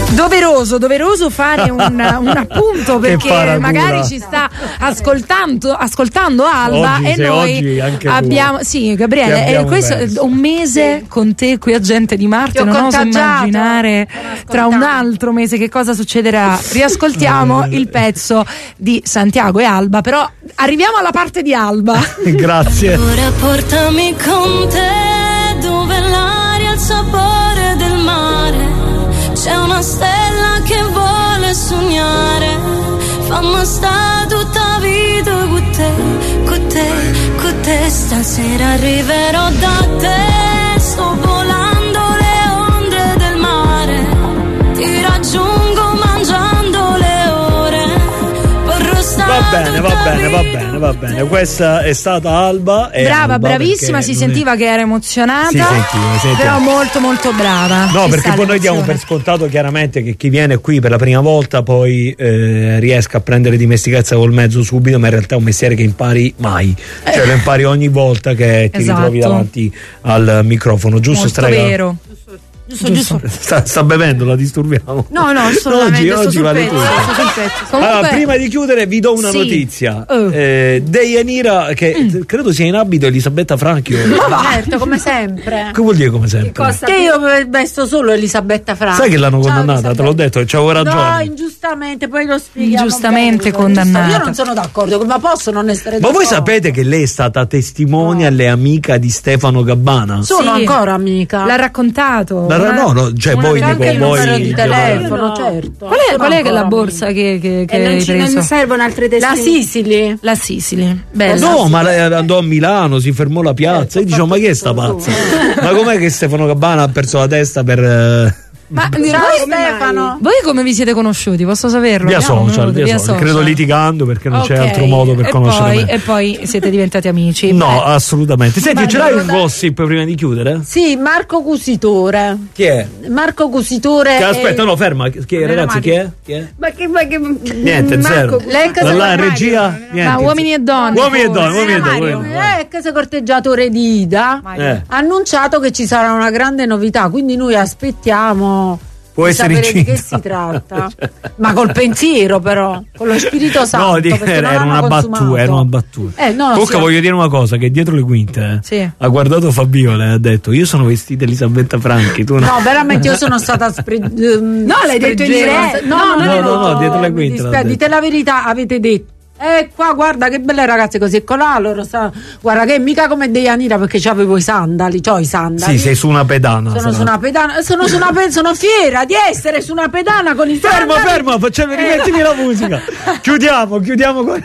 Doveroso, doveroso fare un, un appunto perché magari ci sta ascoltando, ascoltando Alba oggi, e noi abbiamo, tu. Sì, Gabriele, eh, questo è un mese con te qui a Gente di Marte, non oso immaginare tra un altro mese che cosa succederà. Riascoltiamo il pezzo di Santiago e Alba, però arriviamo alla parte di Alba. Grazie. Ora portami con te dove l'aria ha il sapore del mare. C'è una stella che vuole sognare, fammi sta tutta vita con te, con te, con te. Stasera arriverò da te, sto volando le onde del mare, ti raggiungo mangiando le ore, vorrò stare. Va bene, va bene, va bene, va bene. Questa è stata Alba. Brava, Alba bravissima, si sentiva è... che era emozionata. Si sentiva, sentiva. Però molto molto brava. No, Ci perché poi noi diamo per scontato chiaramente che chi viene qui per la prima volta poi eh, riesca a prendere dimestichezza col mezzo subito, ma in realtà è un mestiere che impari mai. Cioè eh. lo impari ogni volta che ti esatto. ritrovi davanti al microfono, giusto? Molto Strega? vero. Giusto, giusto. Sta, sta bevendo, la disturbiamo? No, no, assolutamente. Oggi, oggi vale tutto. Comunque... Allora, prima di chiudere vi do una sì. notizia. Uh. Eh, Deianira, che mm. credo sia in abito Elisabetta Franchi. Ma certo, come sempre. Che vuol dire come sempre? Che, che io vesto solo Elisabetta Franchi. Sai che l'hanno Ciao, condannata, Elisabetta. te l'ho detto, c'avevo ragione. No, ingiustamente, poi lo spieghiamo. Ingiustamente bene, condannata. Io non sono d'accordo, ma posso non essere Ma d'accordo. voi sapete che lei è stata testimonial e amica di Stefano Gabbana? Sono Sì. ancora amica. L'ha raccontato. La, no, no, cioè voi dico il numero voi di telefono, no. certo. Qual è, qual è la borsa che, che, che e non hai ci preso? non servono altre testimoni. La Sicily. La Sicily. Bella. No, ma lei andò a Milano, si fermò alla piazza. Io dicevo, ma che è sta pazza? Ma com'è che Stefano Gabbana ha perso la testa per. Eh... Ma Ciao, voi, Stefano. voi come vi siete conosciuti? Posso saperlo? Via Andiamo, social, via via social. social. Credo litigando perché non Okay. c'è altro modo per e conoscere poi, me. E poi siete diventati amici. No, Beh. assolutamente. Senti, Ma ce l'hai devo un dare- gossip prima di chiudere? Sì, Marco Cusitore. Chi è? Marco Cusitore. Che, aspetta, è... no, ferma. Chi è, ragazzi, chi è? Chi è? Ma che, ma che... Niente, Marco, zero. lei cosa Da là, fa? regia, niente. Ma uomini e donne. Uomini e forse. donne, uomini e donne. Mario, uomini e donne. eh, casa corteggiatore di Ida Eh. ha annunciato che ci sarà una grande novità, quindi noi aspettiamo Può di essere sapere di che incinta. si tratta, ma col pensiero però, con lo Spirito Santo. No, di- perché era, non era hanno una consumato. battuta, era una battuta. Eh, no, Comunque sì. voglio dire una cosa, che dietro le quinte eh, Sì. ha guardato Fabiola e ha detto io sono vestita Elisabetta Franchi, tu no. No, veramente io sono stata spre- no, l'hai detto in diretta. No, No, non no, è no, detto. no, dietro le Mi quinte l'ha dispiace, detto. dite la verità, avete detto. Eh, qua guarda che belle ragazze così, ecco là, loro sta, guarda che mica come Deianira perché c'avevo i sandali, c'ho i sandali. Sì, sei su una pedana. Sono sarà. su una pedana, sono su una pe- sono fiera di essere su una pedana con i Fermo, sandali. fermo, facciamo, rimettimi la musica. Chiudiamo, chiudiamo con.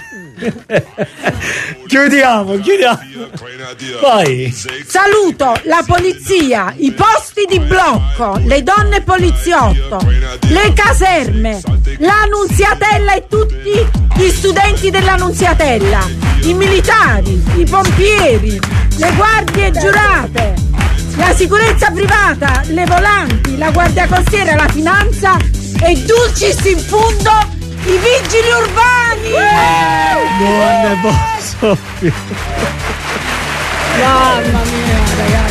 chiudiamo, chiudiamo. Vai. Saluto la polizia, i posti di blocco, le donne poliziotto, le caserme, la Nunziatella e tutti gli studenti della Nunziatella, i militari, i pompieri, le guardie giurate, la sicurezza privata, le volanti, la guardia costiera, la finanza e dulcis in fundo i vigili urbani. Non ne posso più. Mamma mia,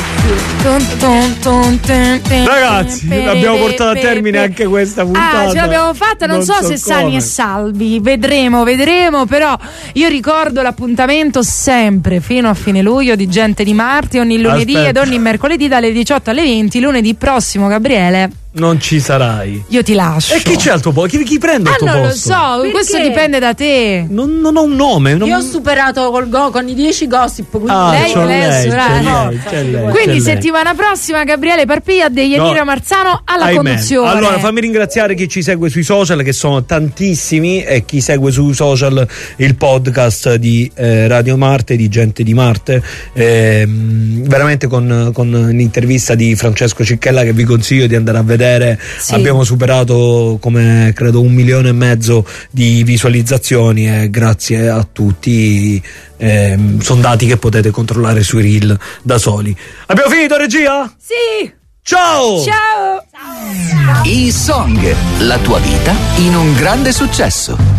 ragazzi. Ragazzi, abbiamo portato a termine anche questa puntata. Ah, ce l'abbiamo fatta, non, non so, so se come. Sani e salvi. Vedremo, vedremo, però io ricordo l'appuntamento sempre fino a fine luglio di Gente di Marte, ogni lunedì Aspetta. ed ogni mercoledì dalle diciotto alle venti. Lunedì prossimo, Gabriele, non ci sarai. io ti lascio. E chi c'è al tuo posto? Chi, chi prende ah, il tuo non posto? lo so, Perché? questo dipende da te. Non, non ho un nome. Non... Io ho superato col go- con i dieci gossip. Quindi Ah, lei, c'ho lei, lei, lei, c'è no. lei, c'è lei, Quindi c'è settimana prossima Gabriele Parpiglia, Deianira No. Marzano alla Ahimè. conduzione. Allora, fammi ringraziare chi ci segue sui social, che sono tantissimi, e chi segue sui social il podcast di eh, Radio Marte, di Gente di Marte, ehm, veramente con, con l'intervista di Francesco Cicchella che vi consiglio di andare a vedere. Sì. Abbiamo superato come credo un milione e mezzo di visualizzazioni e grazie a tutti. Ehm, sono dati che potete controllare sui reel da soli. Abbiamo finito, regia? Sì. Ciao! Ciao! I Song, la tua vita in un grande successo.